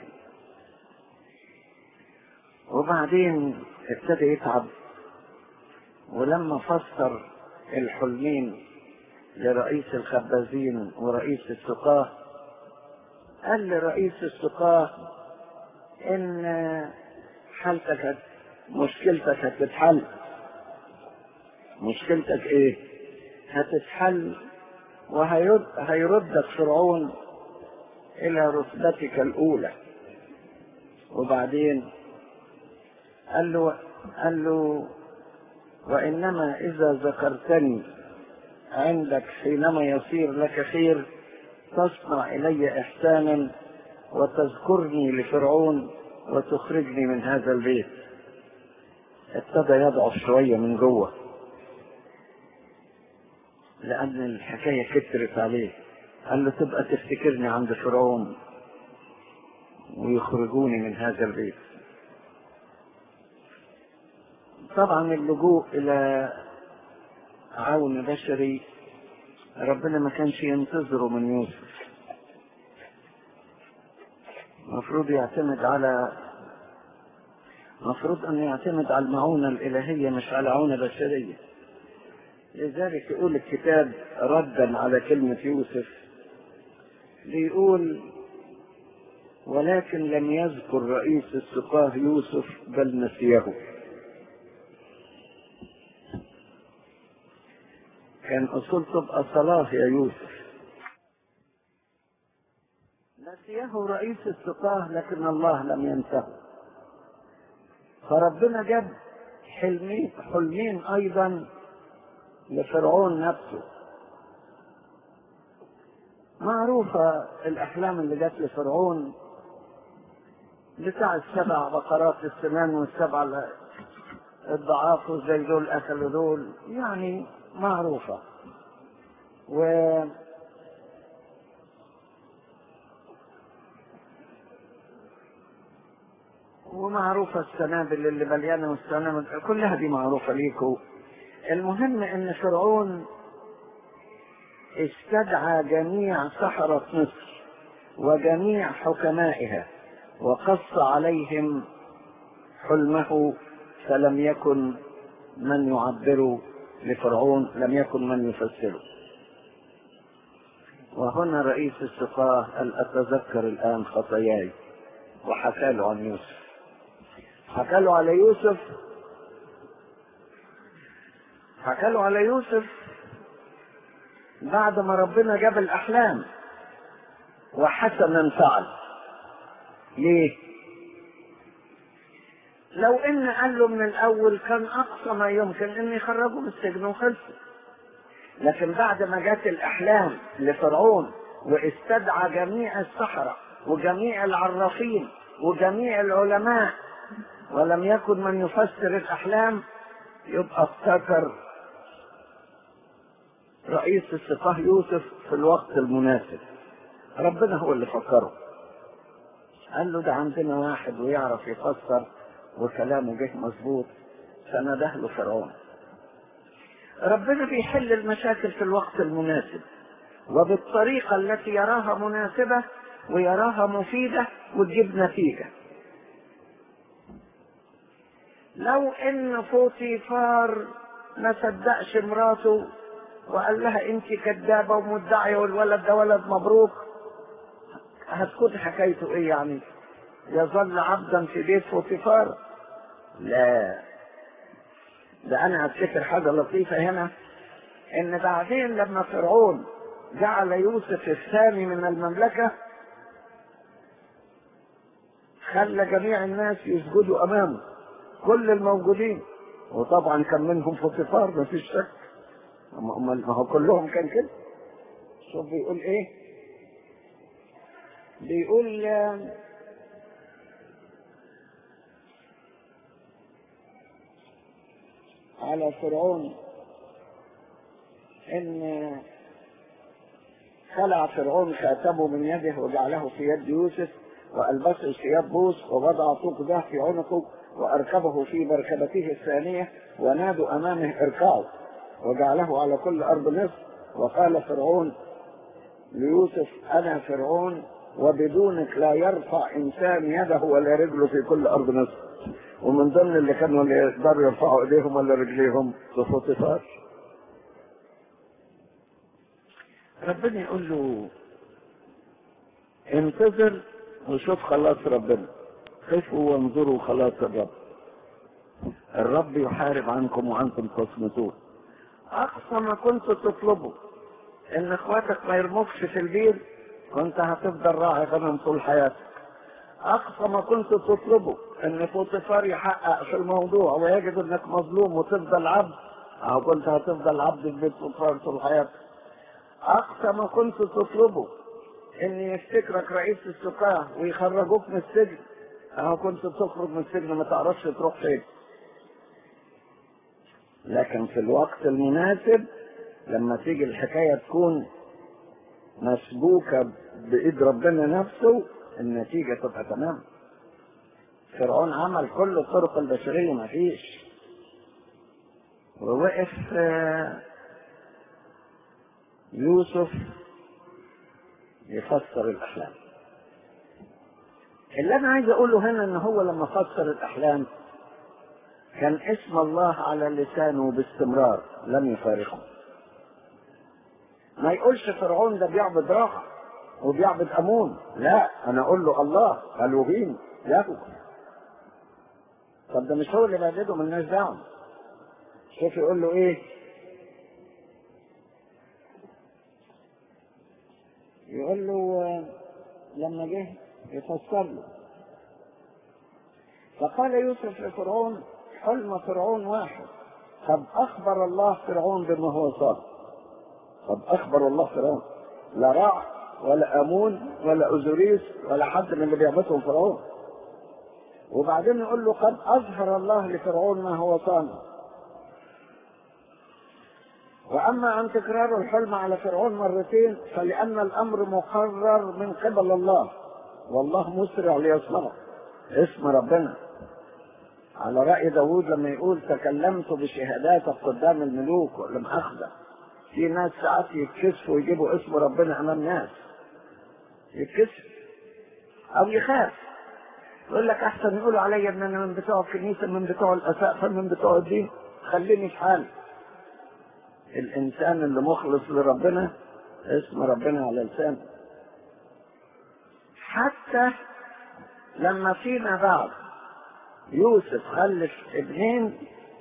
وبعدين ابتدى يتعب. ولما فسر الحلمين لرئيس الخبازين ورئيس السقاه قال لرئيس السقاه ان حالتك مشكلتك هتتحل. مشكلتك ايه؟ هتتحل وهيردك فرعون الى رتبتك الاولى. وبعدين قال له قال له وانما اذا ذكرتني عندك حينما يصير لك خير تصنع الي احسانا وتذكرني لفرعون وتخرجني من هذا البيت. ابتدى يضعف شوية من جوه لأن الحكاية كترت عليه. قال له تبقى تفتكرني عند فرعون ويخرجوني من هذا البيت. طبعا اللجوء إلى عون بشري ربنا ما كانش ينتظره من يوسف. مفروض يعتمد على مفروض أن يعتمد على المعونة الإلهية مش على عونة بشرية. لذلك يقول الكتاب ردا على كلمة يوسف، بيقول ولكن لم يذكر رئيس السقاه يوسف بل نسيه. كان أصول تبقى صلاح يا يوسف، نسيه رئيس السقاه لكن الله لم ينسه. فربنا جاب حلمين حلمين أيضا لفرعون نفسه. معروفة الأحلام اللي جات لفرعون بتاع السبع بقرات السمان والسبع الضعاف وزي دول أكلوا دول، يعني معروفة. و ومعروفة السنابل اللي مليانة والسنابل كلها دي معروفة ليكوا. المهم ان فرعون استدعى جميع سحرة مصر وجميع حكمائها وقص عليهم حلمه، فلم يكن من يعبره لفرعون، لم يكن من يفسره. وهنا رئيس السقاه قال أتذكر الآن خطاياي، وحكى له عن يوسف. حكى له على يوسف حكى له على يوسف بعد ما ربنا جاب الأحلام، وحسنا فعل. ليه؟ لو ان قال له من الاول كان اقصى ما يمكن ان يخرجه من السجن وخلصه. لكن بعد ما جات الاحلام لفرعون واستدعى جميع السحرة وجميع العرافين وجميع العلماء ولم يكن من يفسر الاحلام، يبقى افتكر رئيس السقاه يوسف في الوقت المناسب. ربنا هو اللي فكره، قال له ده عندنا واحد ويعرف يفسر وكلامه جه مظبوط، فنده له فرعون. ربنا بيحل المشاكل في الوقت المناسب وبالطريقة التي يراها مناسبة ويراها مفيدة وتجيب نتيجة. لو ان فوطيفار ما صدقش مراته وقال لها انت كذابة ومدعية والولد ده ولد مبروك، هتكون حكايته ايه يعني؟ يظل عبدا في بيت فوطيفار؟ لا، ده انا افتكر حاجة لطيفة هنا، ان بعدين لما فرعون جعل يوسف الثاني من المملكة خلى جميع الناس يسجدوا امامه، كل الموجودين، وطبعا كان منهم فوطيفار ما فيش شك، ما هو كلهم كان كده. شوف بيقول ايه، بيقول على فرعون ان خلع فرعون خاتمه من يده وجعله في يد يوسف والبسه ثياب بوس ووضع طوق ذهب في عنقه واركبه في مركبته الثانيه ونادوا امامه اركعوا، وجعله على كل ارض مصر. وقال فرعون ليوسف انا فرعون وبدونك لا يرفع انسان يده ولا رجله في كل ارض مصر. ومن ضمن اللي كانوا اللي يقدروا يرفعوا ايديهم ولا رجليهم فوطيفار. ربنا يقول له انتظر وشوف خلاص ربنا، خفوا وانظروا خلاص الرب، الرب يحارب عنكم وعنكم تصمتون. اقصى ما كنت تطلبه ان اخواتك ما يرموكش في البير، كنت هتفضل راعي غنم طول حياتك. اقصى ما كنت تطلبه ان فوطيفار يحقق في الموضوع ويجد انك مظلوم وتفضل عبد، اهو كنت هتفضل عبد في بيت فوطيفار طول حياتك. اقصى ما كنت تطلبه ان يفتكرك رئيس السقاه ويخرجوك من السجن، اهو كنت تخرج من السجن ما تعرفش تروح فين. لكن في الوقت المناسب لما تيجي الحكايه تكون مسبوكه بايد ربنا نفسه، النتيجه تبقى تمام. فرعون عمل كل الطرق البشريه ما فيش، ووقف يوسف يفسر الاحلام. اللي انا عايز اقوله هنا ان هو لما فسر الاحلام كان اسم الله على لسانه باستمرار لم يفارقه. ما يقولش فرعون ده بيعبد راحة وبيعبد امون، لا، انا اقول له الله الوهيم يهوه. طب ده مش هو اللي بعبده، مالناش دعوه. شوف يقول له ايه، يقول له لما جه يفسر له، فقال يوسف لفرعون حلم فرعون واحد، قد اخبر الله فرعون بما هو صادق. قد اخبر الله فرعون، لا راع ولا امون ولا اوزوريس ولا حد من اللي بيعبدهم فرعون. وبعدين يقول له قد اظهر الله لفرعون ما هو صانع. واما عن تكرار الحلم على فرعون مرتين فلان الامر مقرر من قبل الله، والله مسرع ليصنعه. اسم ربنا على رأي داود لما يقول تكلمت بشهاداتك قدام الملوك ولم أخدع. في ناس ساعات يتكسفوا ويجيبوا اسم ربنا أمام ناس، يتكسف أو يخاف، يقول لك أحسن يقولوا عليا إن أنا من بتوع الكنيسة، من بتوع الأساقفة، من بتوع الدين، خليني في حالي. الإنسان اللي مخلص لربنا اسم ربنا على لسانه. حتى لما فيما بعد يوسف خلف ابنين،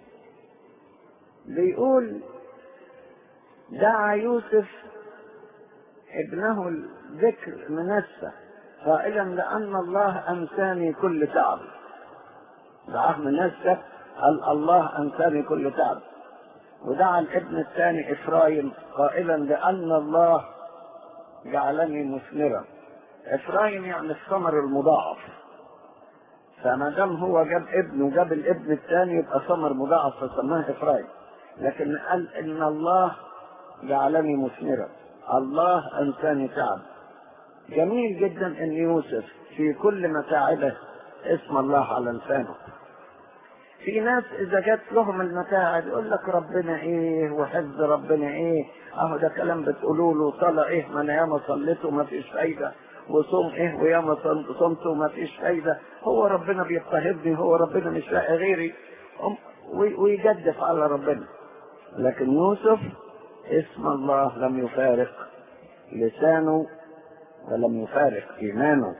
بيقول دعا يوسف ابنه الذكر منسى قائلا لأن الله أنساني كل تعب. دعاه منسى قال الله أنساني كل تعب. ودعا الابن الثاني إفرايم قائلا لأن الله جعلني مثمرا. إفرايم يعني الثمر المضاعف، فما دام هو جاب ابن وجاب الابن الثاني يبقى ثمر مضاعف فسماه إفرايم. لكن قال إن الله جعلني مثمرا، الله أنساني تعب. جميل جدا إن يوسف في كل متاعبه اسم الله على لسانه. في ناس إذا جت لهم المتاعب يقول لك ربنا إيه وحفظ ربنا إيه، أهو ده كلام بتقولوا له، صلاة إيه ما أنا ياما صليت وما فيش فايدة، وصوم إيه وياما صمت وما فيش فايدة، هو ربنا بيضطهدني، هو ربنا مش لاقي غيري، ويجدف على ربنا. لكن يوسف اسم الله لم يفارق لسانه ولم يفارق إيمانه،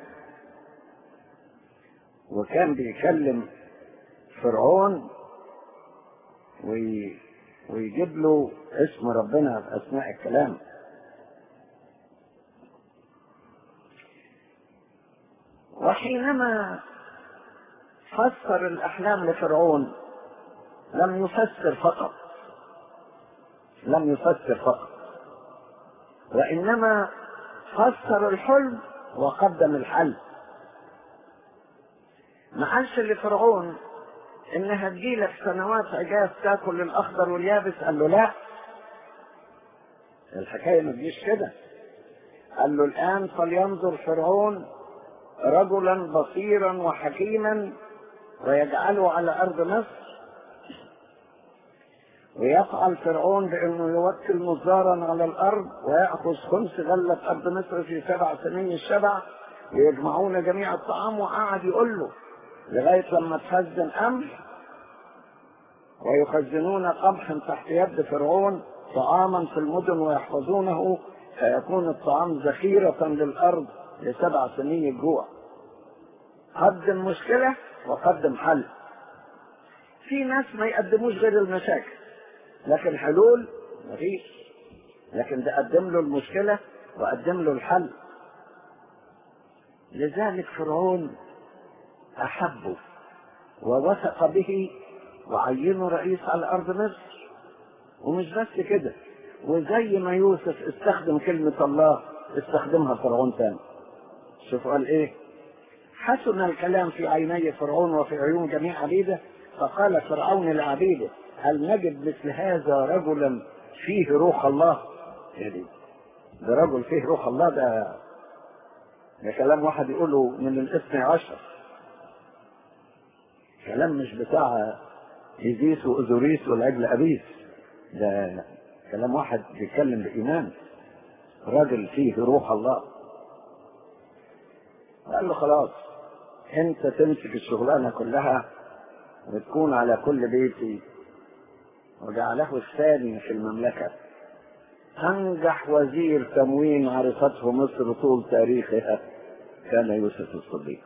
وكان بيكلم فرعون وي... ويجيب له اسم ربنا في أثناء الكلام. وحينما فسر الأحلام لفرعون لم يفسر فقط، لم يفسر فقط، وإنما فسر الحلم وقدم الحل. ما قالش لفرعون إنها تجيلك سنوات عجاز تاكل الأخضر واليابس، قال له لا، الحكاية ما تجيش كده. قال له الآن فلينظر فرعون رجلا بصيرا وحكيما ويجعله على أرض مصر، ويفعل فرعون بأنه يوكل نظارا على الأرض ويأخذ خمس غلة أرض مصر في سبع سنين الشبع ويجمعون جميع الطعام. وقعد يقول له لغاية لما تخزن قمح، ويخزنون قمحا تحت يد فرعون طعاما في المدن ويحفظونه، فيكون الطعام ذخيرة للأرض لسبع سنين الجوع. قدم مشكلة وقدم حل. في ناس ما يقدموش غير المشاكل لكن حلول مفيش، لكن ده قدم له المشكلة وقدم له الحل. لذلك فرعون أحبه ووثق به وعينه رئيس على أرض مصر. ومش بس كده، وزي ما يوسف استخدم كلمة الله استخدمها فرعون تاني. شوفوا قال ايه، حسن الكلام في عيني فرعون وفي عيون جميع عبيده، فقال فرعون لعبيده هل نجد مثل هذا رجلا فيه روح الله؟ يعني ده رجل فيه روح الله، ده ده كلام واحد يقوله من الاثني عشر، كلام مش بتاع إيزيس وأوزوريس والعجل أبيس، ده كلام واحد بيتكلم بإيمان، راجل فيه روح الله. قال له خلاص انت تمسك الشغلانة كلها وتكون على كل بيتي، وجعله الثاني في المملكة. أنجح وزير تموين عرفته مصر طول تاريخها كان يوسف الصديق،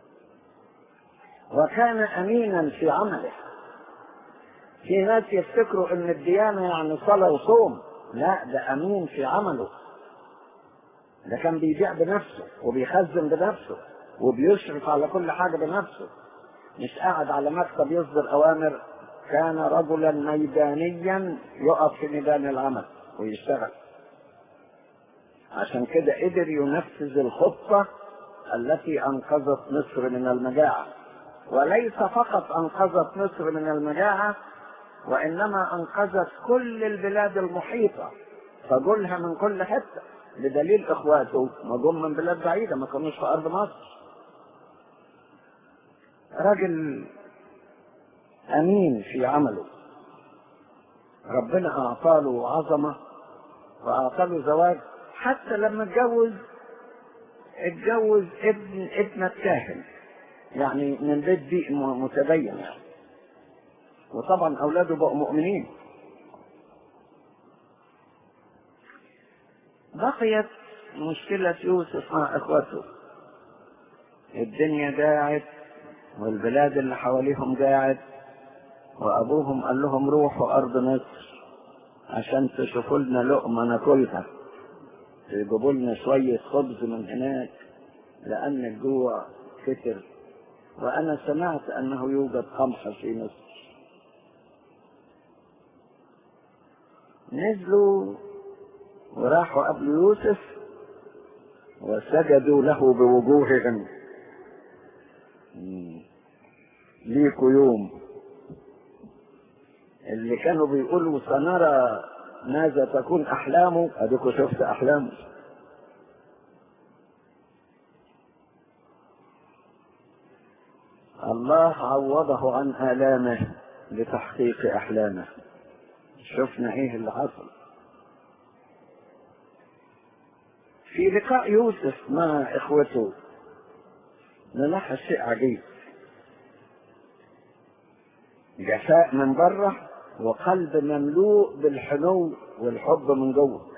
وكان أمينا في عمله. في ناس يفتكروا ان الديانة يعني صلاة وصوم، لا، ده امين في عمله. ده كان بيبيع بنفسه وبيخزن بنفسه وبيشرف على كل حاجة بنفسه، مش قاعد على مكتب يصدر اوامر. كان رجلا ميدانيا يقف في ميدان العمل ويشتغل. عشان كده قدر ينفذ الخطة التي انقذت مصر من المجاعة، وليس فقط انقذت مصر من المجاعة، وإنما أنقذت كل البلاد المحيطة، فجولها من كل حتة، بدليل إخواته ما جم من بلاد بعيدة، ما كانوش في أرض مصر. راجل أمين في عمله، ربنا أعطاله عظمة وأعطاله زواج. حتى لما اتجوز اتجوز ابن ابنة كاهن، يعني من بيت بيئ متدين يعني، وطبعا أولاده بقوا مؤمنين. بقيت مشكلة يوسف مع إخوته. الدنيا جاعت والبلاد اللي حواليهم جاعت، وأبوهم قال لهم روحوا أرض مصر عشان تشوفوا لنا لقمة ناكلها، تجيبوا لنا شوية خبز من هناك، لأن الجوع كتر، وأنا سمعت أنه يوجد قمح في مصر. نزلوا وراحوا قبل يوسف وسجدوا له بوجوههم. ليكوا يوم اللي كانوا بيقولوا سنرى ماذا تكون أحلامه، أديكوا شفت أحلامه. الله عوضه عن آلامه لتحقيق أحلامه. شفنا ايه اللي حصل في لقاء يوسف مع اخوته. نلاحظ شيء عجيب، جفاء من بره وقلب مملوء بالحنو والحب من جوه.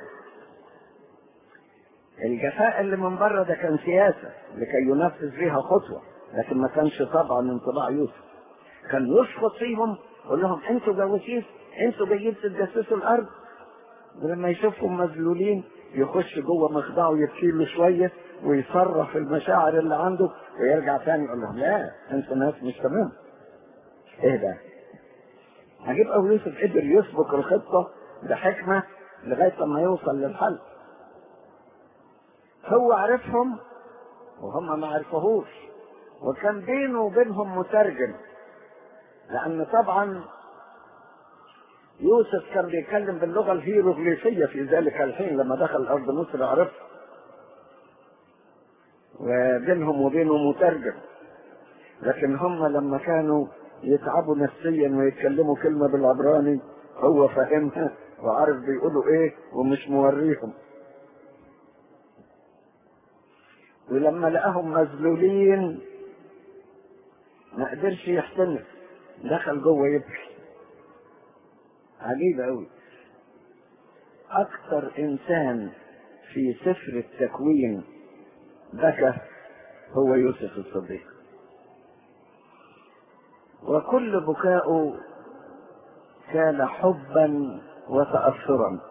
الجفاء اللي من بره ده كان سياسة لكي ينفذ فيها خطوة، لكن ما كانش طبعا من طباع يوسف. كان يشخط فيهم يقول لهم انتوا جواسيس، انتوا جايين تتجسسوا الارض. ولما يشوفهم مذلولين يخش جوه مخدعه يبكي له شويه ويصرف المشاعر اللي عنده، ويرجع ثاني يقول لهم لا، انتوا ناس مش تمام. ايه ده؟ عجيب قوي. يوسف قدر يسبق الخطه بحكمه لغايه لما يوصل للحل. هو عرفهم وهم ما عرفوهوش، وكان بينه وبينهم مترجم، لان طبعا يوسف كان بيتكلم باللغة الهيروغليفية في ذلك الحين. لما دخل أرض مصر عرفها، وبينهم وبينه مترجم. لكن هم لما كانوا يتعبوا نفسيا ويتكلموا كلمة بالعبراني هو فاهمها وعارف بيقولوا ايه ومش موريهم. ولما لقاهم مذلولين ما قدرش يحتمل، دخل جوه يبكي. عجيب قوي. اكثر انسان في سفر التكوين بكى هو يوسف الصديق، وكل بكاؤه كان حبا وتأثرا.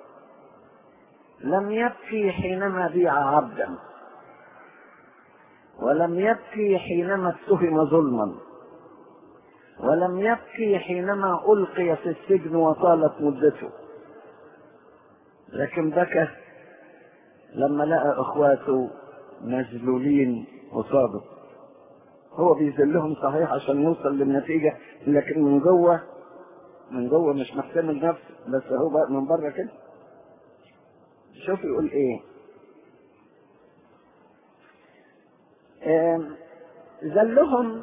لم يبكي حينما بيع عبدا، ولم يبكي حينما اتهم ظلما، ولم يبكي حينما ألقي في السجن وطالت مدته، لكن بكى لما لقى اخواته مذلولين قصاده. هو بيذلهم صحيح عشان يوصل للنتيجة، لكن من جوه من جوه مش محتمل نفسه، بس هو بقى من بره كده. شوف يقول ايه، ذلهم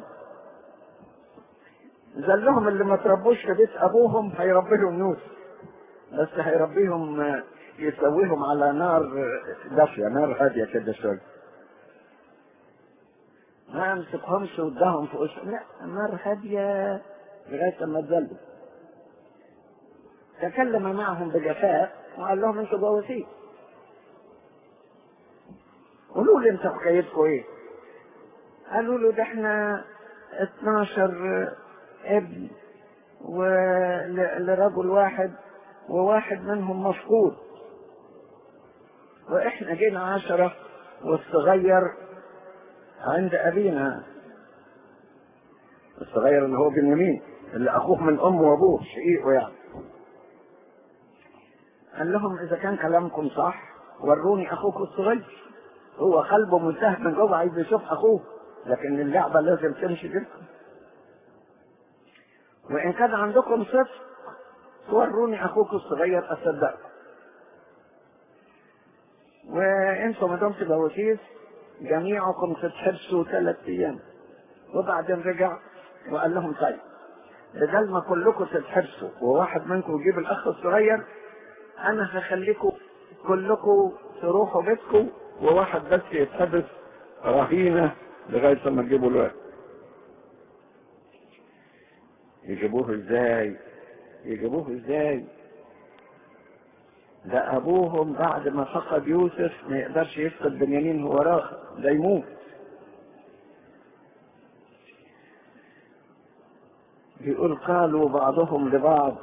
ذلهم اللي ما تربوش في بيت ابوهم هيربيهم يوسف، بس هيربيهم يسويهم على نار دافيه، نار هاديه كده شويه. ما امسكهمش واداهم في وشهم، لا، نار هاديه لغايه ما اتذلوا. تكلم معهم بجفاء وقال لهم انتوا جواسيس، قولوا لي انتوا حكايتكم ايه؟ قالوا له ده احنا اتناشر ابن ولرجل واحد وواحد منهم مفقود، واحنا جينا عشرة والصغير عند ابينا، الصغير اللي هو بنيامين اللي اخوه من امه وابوه شقيقه يعني. قال لهم اذا كان كلامكم صح وروني اخوكم الصغير، هو قلبه ملتهب من جوه عايز يشوف اخوه، لكن اللعبه لازم تمشي كده. وان كان عندكم صدق وروني اخوكم الصغير اصدقكم، وانتم ما دمتم جواسيس جميعكم تتحبسوا ثلاث ايام. وبعدين رجع وقال لهم طيب بدل ما كلكم تتحبسوا وواحد منكم يجيب الاخ الصغير، انا هخليكم كلكم تروحوا بيتكم وواحد بس يتحبس رهينه لغايه ما تجيبوا الواد. يجيبوه ازاي؟ يجيبوه ازاي؟ ده ابوهم بعد ما فقد يوسف ما يقدرش يفقد بنيامين، هو راخ ده يموت. بيقول قالوا بعضهم لبعض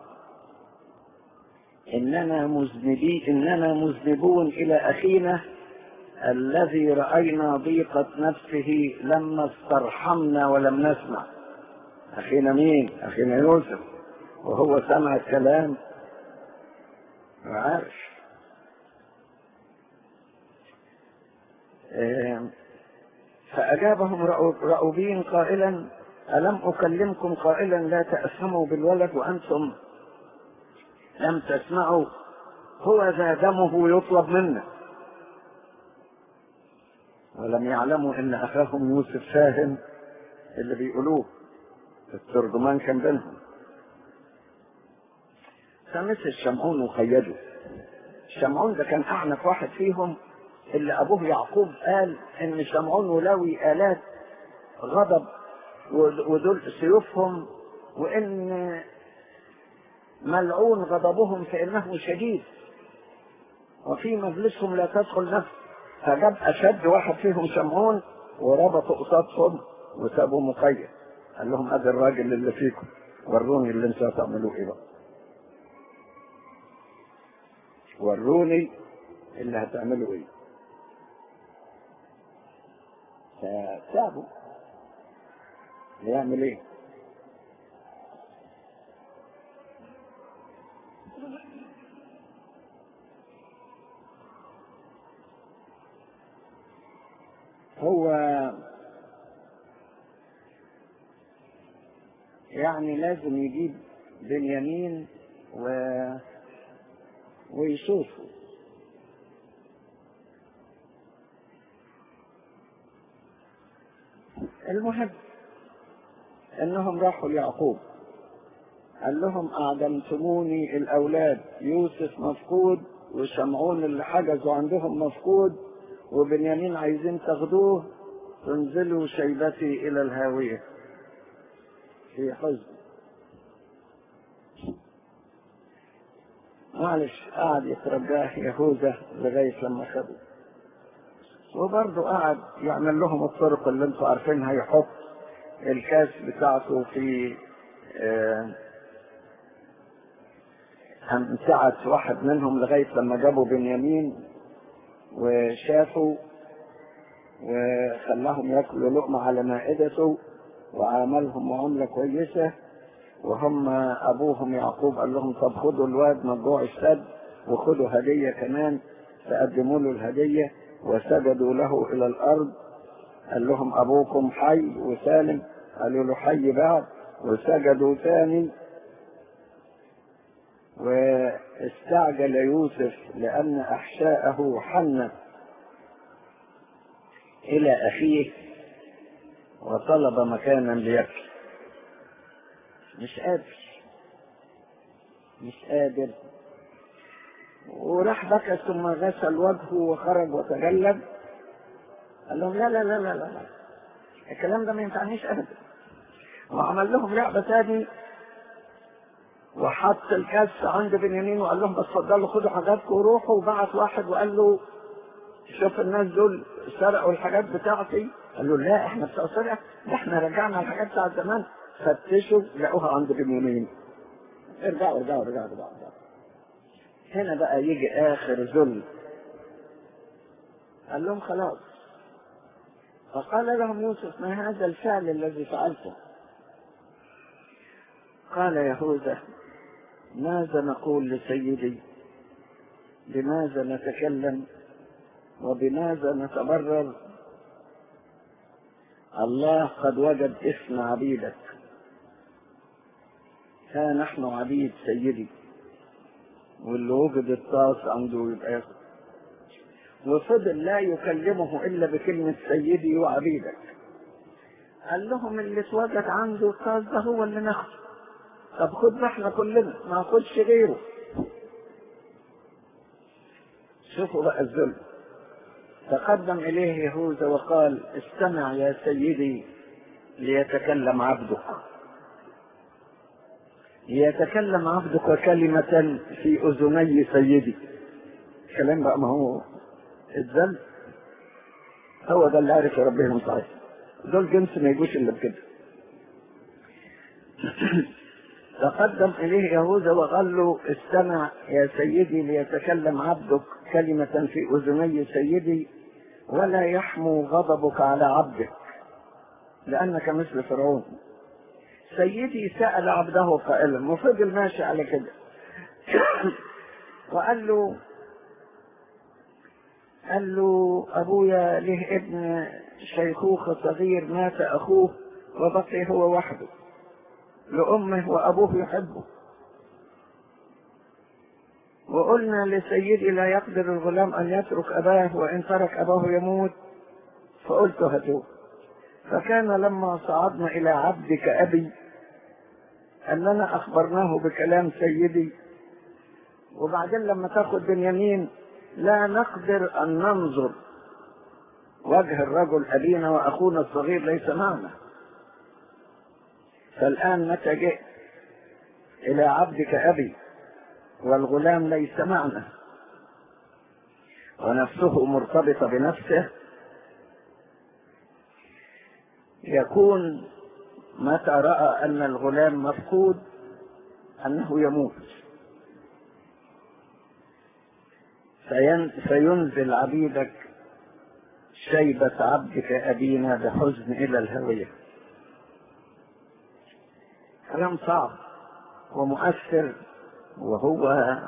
اننا مذنبين اننا مذنبون الى اخينا الذي راينا ضيقه نفسه لما استرحمنا ولم نسمع. اخينا مين؟ اخينا يوسف، وهو سمع الكلام وعارف. فاجابهم رأوبين قائلا الم اكلمكم قائلا لا تأثموا بالولد وانتم لم تسمعوا؟ هو ذا دمه يطلب منا. ولم يعلموا ان اخاهم يوسف فاهم اللي بيقولوه، الترجمان كان بينهم. فمثل شمعون وخيده. شمعون ده كان اعنف واحد فيهم، اللي ابوه يعقوب قال ان شمعون ولاوي آلات غضب ودول سيوفهم، وان ملعون غضبهم فانه شديد وفي مجلسهم لا تدخل نفس. فجاب اشد واحد فيهم شمعون وربطوا قصادهم وسابوا مقيد، قال لهم ادي الراجل اللي فيكم، وروني اللي انتوا هتعملوه ايه بقى، وروني اللي هتعملوا ايه. فسابوا يعمل ايه؟ هو يعني لازم يجيب بنيامين و... ويشوفه. المهم انهم راحوا ليعقوب قال لهم اعدمتموني الاولاد، يوسف مفقود وشمعون اللي حجزوا عندهم مفقود وبنيامين عايزين تاخدوه، تنزلوا شيبتي الى الهاوية في حزن. معلش قعد يترجاه يهوذا لغاية لما خدوا، وبرضه قعد يعمل لهم الطرق اللي انتوا عارفينها، يحط الكاس بتاعته في امتعة واحد منهم لغاية لما جابوا بنيامين وشافوا وخلاهم ياكلوا لقمة على مائدته وعاملهم معاملة كويسة. وهم ابوهم يعقوب قال لهم طب خدوا الواد مجوع السد وخدوا هدية كمان، فقدموا له الهدية وسجدوا له الى الارض. قال لهم ابوكم حي وسالم؟ قالوا له حي بعد، وسجدوا ثاني. واستعجل يوسف لان احشاءه حنت الى اخيه وطلب مكانا ليبكي. مش قادر مش قادر وراح بكى ثم غسل وجهه وخرج وتجلد. قال لهم لا لا لا لا لا الكلام ده ما ينفعنيش ابدا. وعمل لهم لعبه تاني، وحط الكاس عند بنيامين وقال لهم بس اتفضلوا خدوا حاجاتكم وروحوا، وبعت واحد وقال له شوف الناس دول سرقوا الحاجات بتاعتي. قال له لا احنا بتوع سرقه، ده احنا رجعنا الحاجات بتاعت زمان. فتشوا لقوها عند بنيامين. ارجعوا ارجعوا ارجعوا ارجعوا. هنا بقى يجي اخر ذل. قال لهم خلاص. فقال لهم يوسف ما هذا الفعل الذي فعلته؟ قال يهوذا ماذا نقول لسيدي؟ بماذا نتكلم وبماذا نتبرر؟ الله قد وجد اسم عبيدك، ها نحن عبيد سيدي، واللي وجد الطاس عنده يبقى ياخد. وفضل لا يكلمه الا بكلمه سيدي وعبيدك. قال لهم اللي اتوجد عنده الطاس ده هو اللي ناخده. طب خدنا احنا كلنا، ما ناخدش غيره. شوفوا بقى الذل. تقدم اليه يهوذا وقال استمع يا سيدي ليتكلم عبدك. ليتكلم عبدك كلمة في أذني سيدي. كلام بقى ما هو الذل. هو ده اللي عارف يربيهم صحيح. دول جنس ما يجوش الا بكده. تقدم اليه يهوذا وقال له استمع يا سيدي ليتكلم عبدك كلمة في أذني سيدي، ولا يحمو غضبك على عبدك لأنك مثل فرعون. سيدي سأل عبده قائلا، وفضل ماشي على كده. وقال له قال له أبويا له ابن شيخوخة صغير مات أخوه وبقي هو وحده، لأمه وأبوه يحبه. وقلنا لسيدي لا يقدر الغلام أن يترك أباه، وإن ترك أباه يموت. فقلت هاتوه. فكان لما صعدنا إلى عبدك أبي أننا أخبرناه بكلام سيدي، وبعدين لما تاخد بنيامين لا نقدر أن ننظر وجه الرجل أبينا وأخونا الصغير ليس معنا. فالآن متى جئت إلى عبدك أبي والغلام ليس معنا ونفسه مرتبطة بنفسه، يكون متى رأى أن الغلام مفقود أنه يموت، فينزل عبيدك شيبة عبدك أبينا بحزن إلى الهوية. كلام صعب ومؤثر، وهو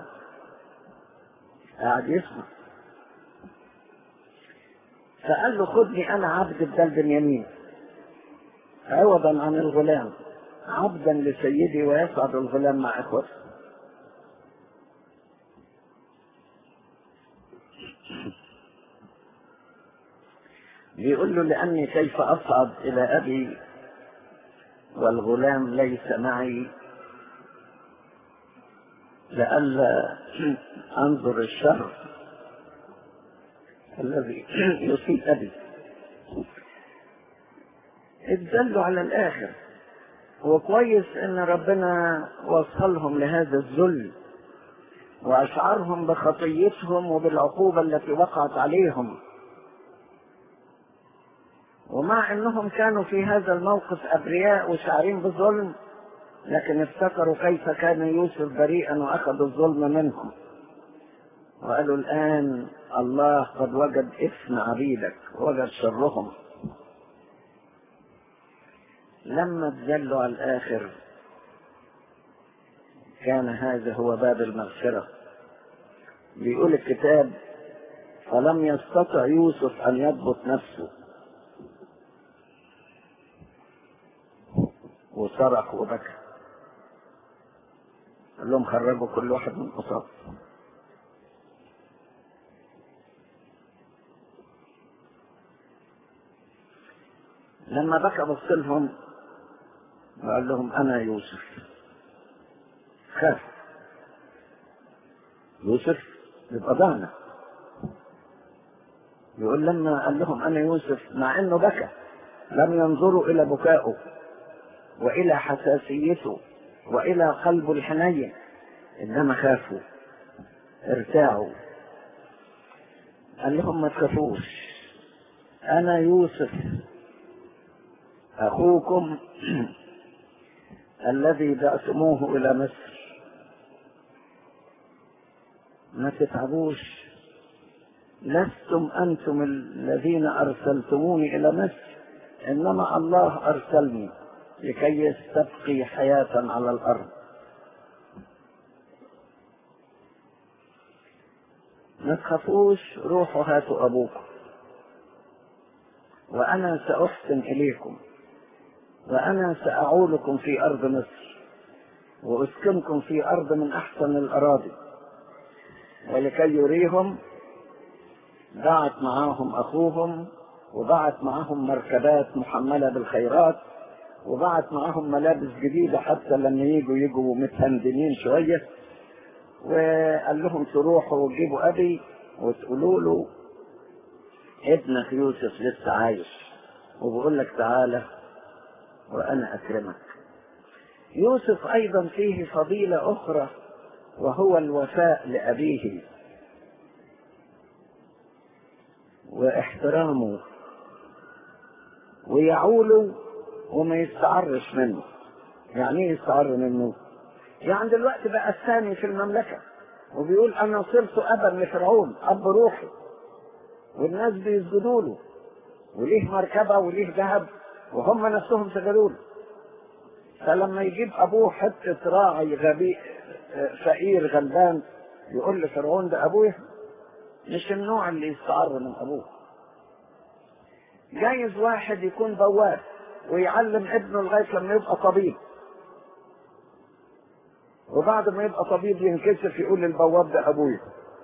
قاعد يسمع. فقال له خذني أنا عبد بدل بنيامين عوضا عن الغلام، عبدا لسيدي ويصعد الغلام مع إخوته. بيقول له لأني كيف أصعد إلى أبي والغلام ليس معي، لئلا أنظر الشر الذي يصيب أبي. اتذلوا على الآخر. وكويس إن ربنا وصلهم لهذا الذل وأشعرهم بخطيتهم وبالعقوبة التي وقعت عليهم. ومع أنهم كانوا في هذا الموقف أبرياء وشاعرين بالظلم، لكن افتكروا كيف كان يوسف بريئا وأخذوا الظلم منهم، وقالوا الآن الله قد وجد إثم عبيدك ووجد شرهم. لما اتذلوا على الآخر كان هذا هو باب المغفرة. بيقول الكتاب فلم يستطع يوسف أن يضبط نفسه وصرخ وبكى. قال لهم خرجوا كل واحد من قصاص. لما بكى بص لهم وقال لهم أنا يوسف. خاف يوسف يبقى ضعنا. يقول لما قال لهم أنا يوسف مع إنه بكى لم ينظروا إلى بكائه وإلى حساسيته وإلى قلبه الحنين، إنما خافوا ارتاعوا. قال لهم ما تخافوش، أنا يوسف أخوكم الذي بعتموه إلى مصر. ما تتعبوش، لستم أنتم الذين أرسلتموني إلى مصر، إنما الله أرسلني لكي يستبقي حياة على الأرض. ما تخافوش، روحوا هاتوا أبوكم وأنا سأحسن إليكم، وأنا سأعولكم في أرض مصر وأسكنكم في أرض من أحسن الأراضي. ولكي يريهم بعت معاهم أخوهم، وبعت معاهم مركبات محملة بالخيرات، وبعت معاهم ملابس جديدة حتى لما يجوا يجوا متهندمين شوية، وقال لهم تروحوا وتجيبوا أبي وتقولوا له ابنك يوسف لسه عايش وبقول لك تعالى وأنا أكرمك. يوسف أيضا فيه فضيلة أخرى وهو الوفاء لأبيه واحترامه ويعوله وما يستعرش منه. يعني ايه يستعر منه؟ يعني دلوقتي بقى الثاني في المملكة وبيقول أنا صرت أبا لفرعون، أب روحي، والناس بيسجدوا له وليه مركبة وليه ذهب وهم نفسهم سجدوا له. فلما يجيب أبوه حتة راعي غبي فقير غلبان يقول لفرعون ده أبوه، مش النوع اللي يستعر من أبوه. جايز واحد يكون بواب ويعلم ابنه لغاية لما يبقى طبيب، وبعد ما يبقى طبيب ينكسف يقول للبواب ده أبوه.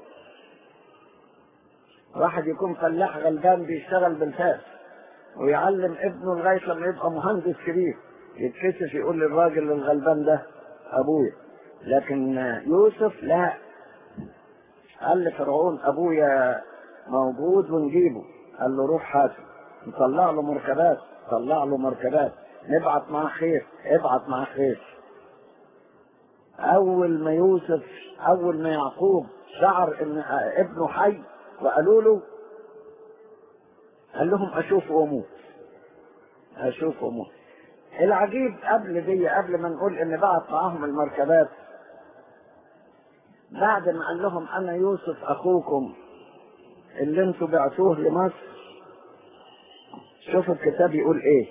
واحد يكون فلاح غلبان بيشتغل بالفاس ويعلم ابنه لغاية لما يبقى مهندس كبير، يتكسف يقول للراجل الغلبان ده أبوه. لكن يوسف لا، قال لفرعون أبويا موجود ونجيبه. قال له روح هاته، نطلع له مركبات، طلع له مركبات، نبعت معاه خير، ابعت معاه خير. أول ما يوسف أول ما يعقوب شعر إن ابنه حي وقالوا له، قال لهم أشوف وأموت، أشوف وأموت. العجيب قبل دي، قبل ما نقول إن بعت معاهم المركبات، بعد ما قال لهم أنا يوسف أخوكم اللي انتوا بعتوه لمصر، شوفوا الكتاب يقول إيه.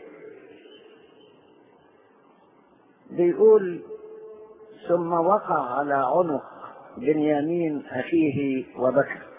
بيقول ثم وقع على عنق بنيامين أخيه وبكى.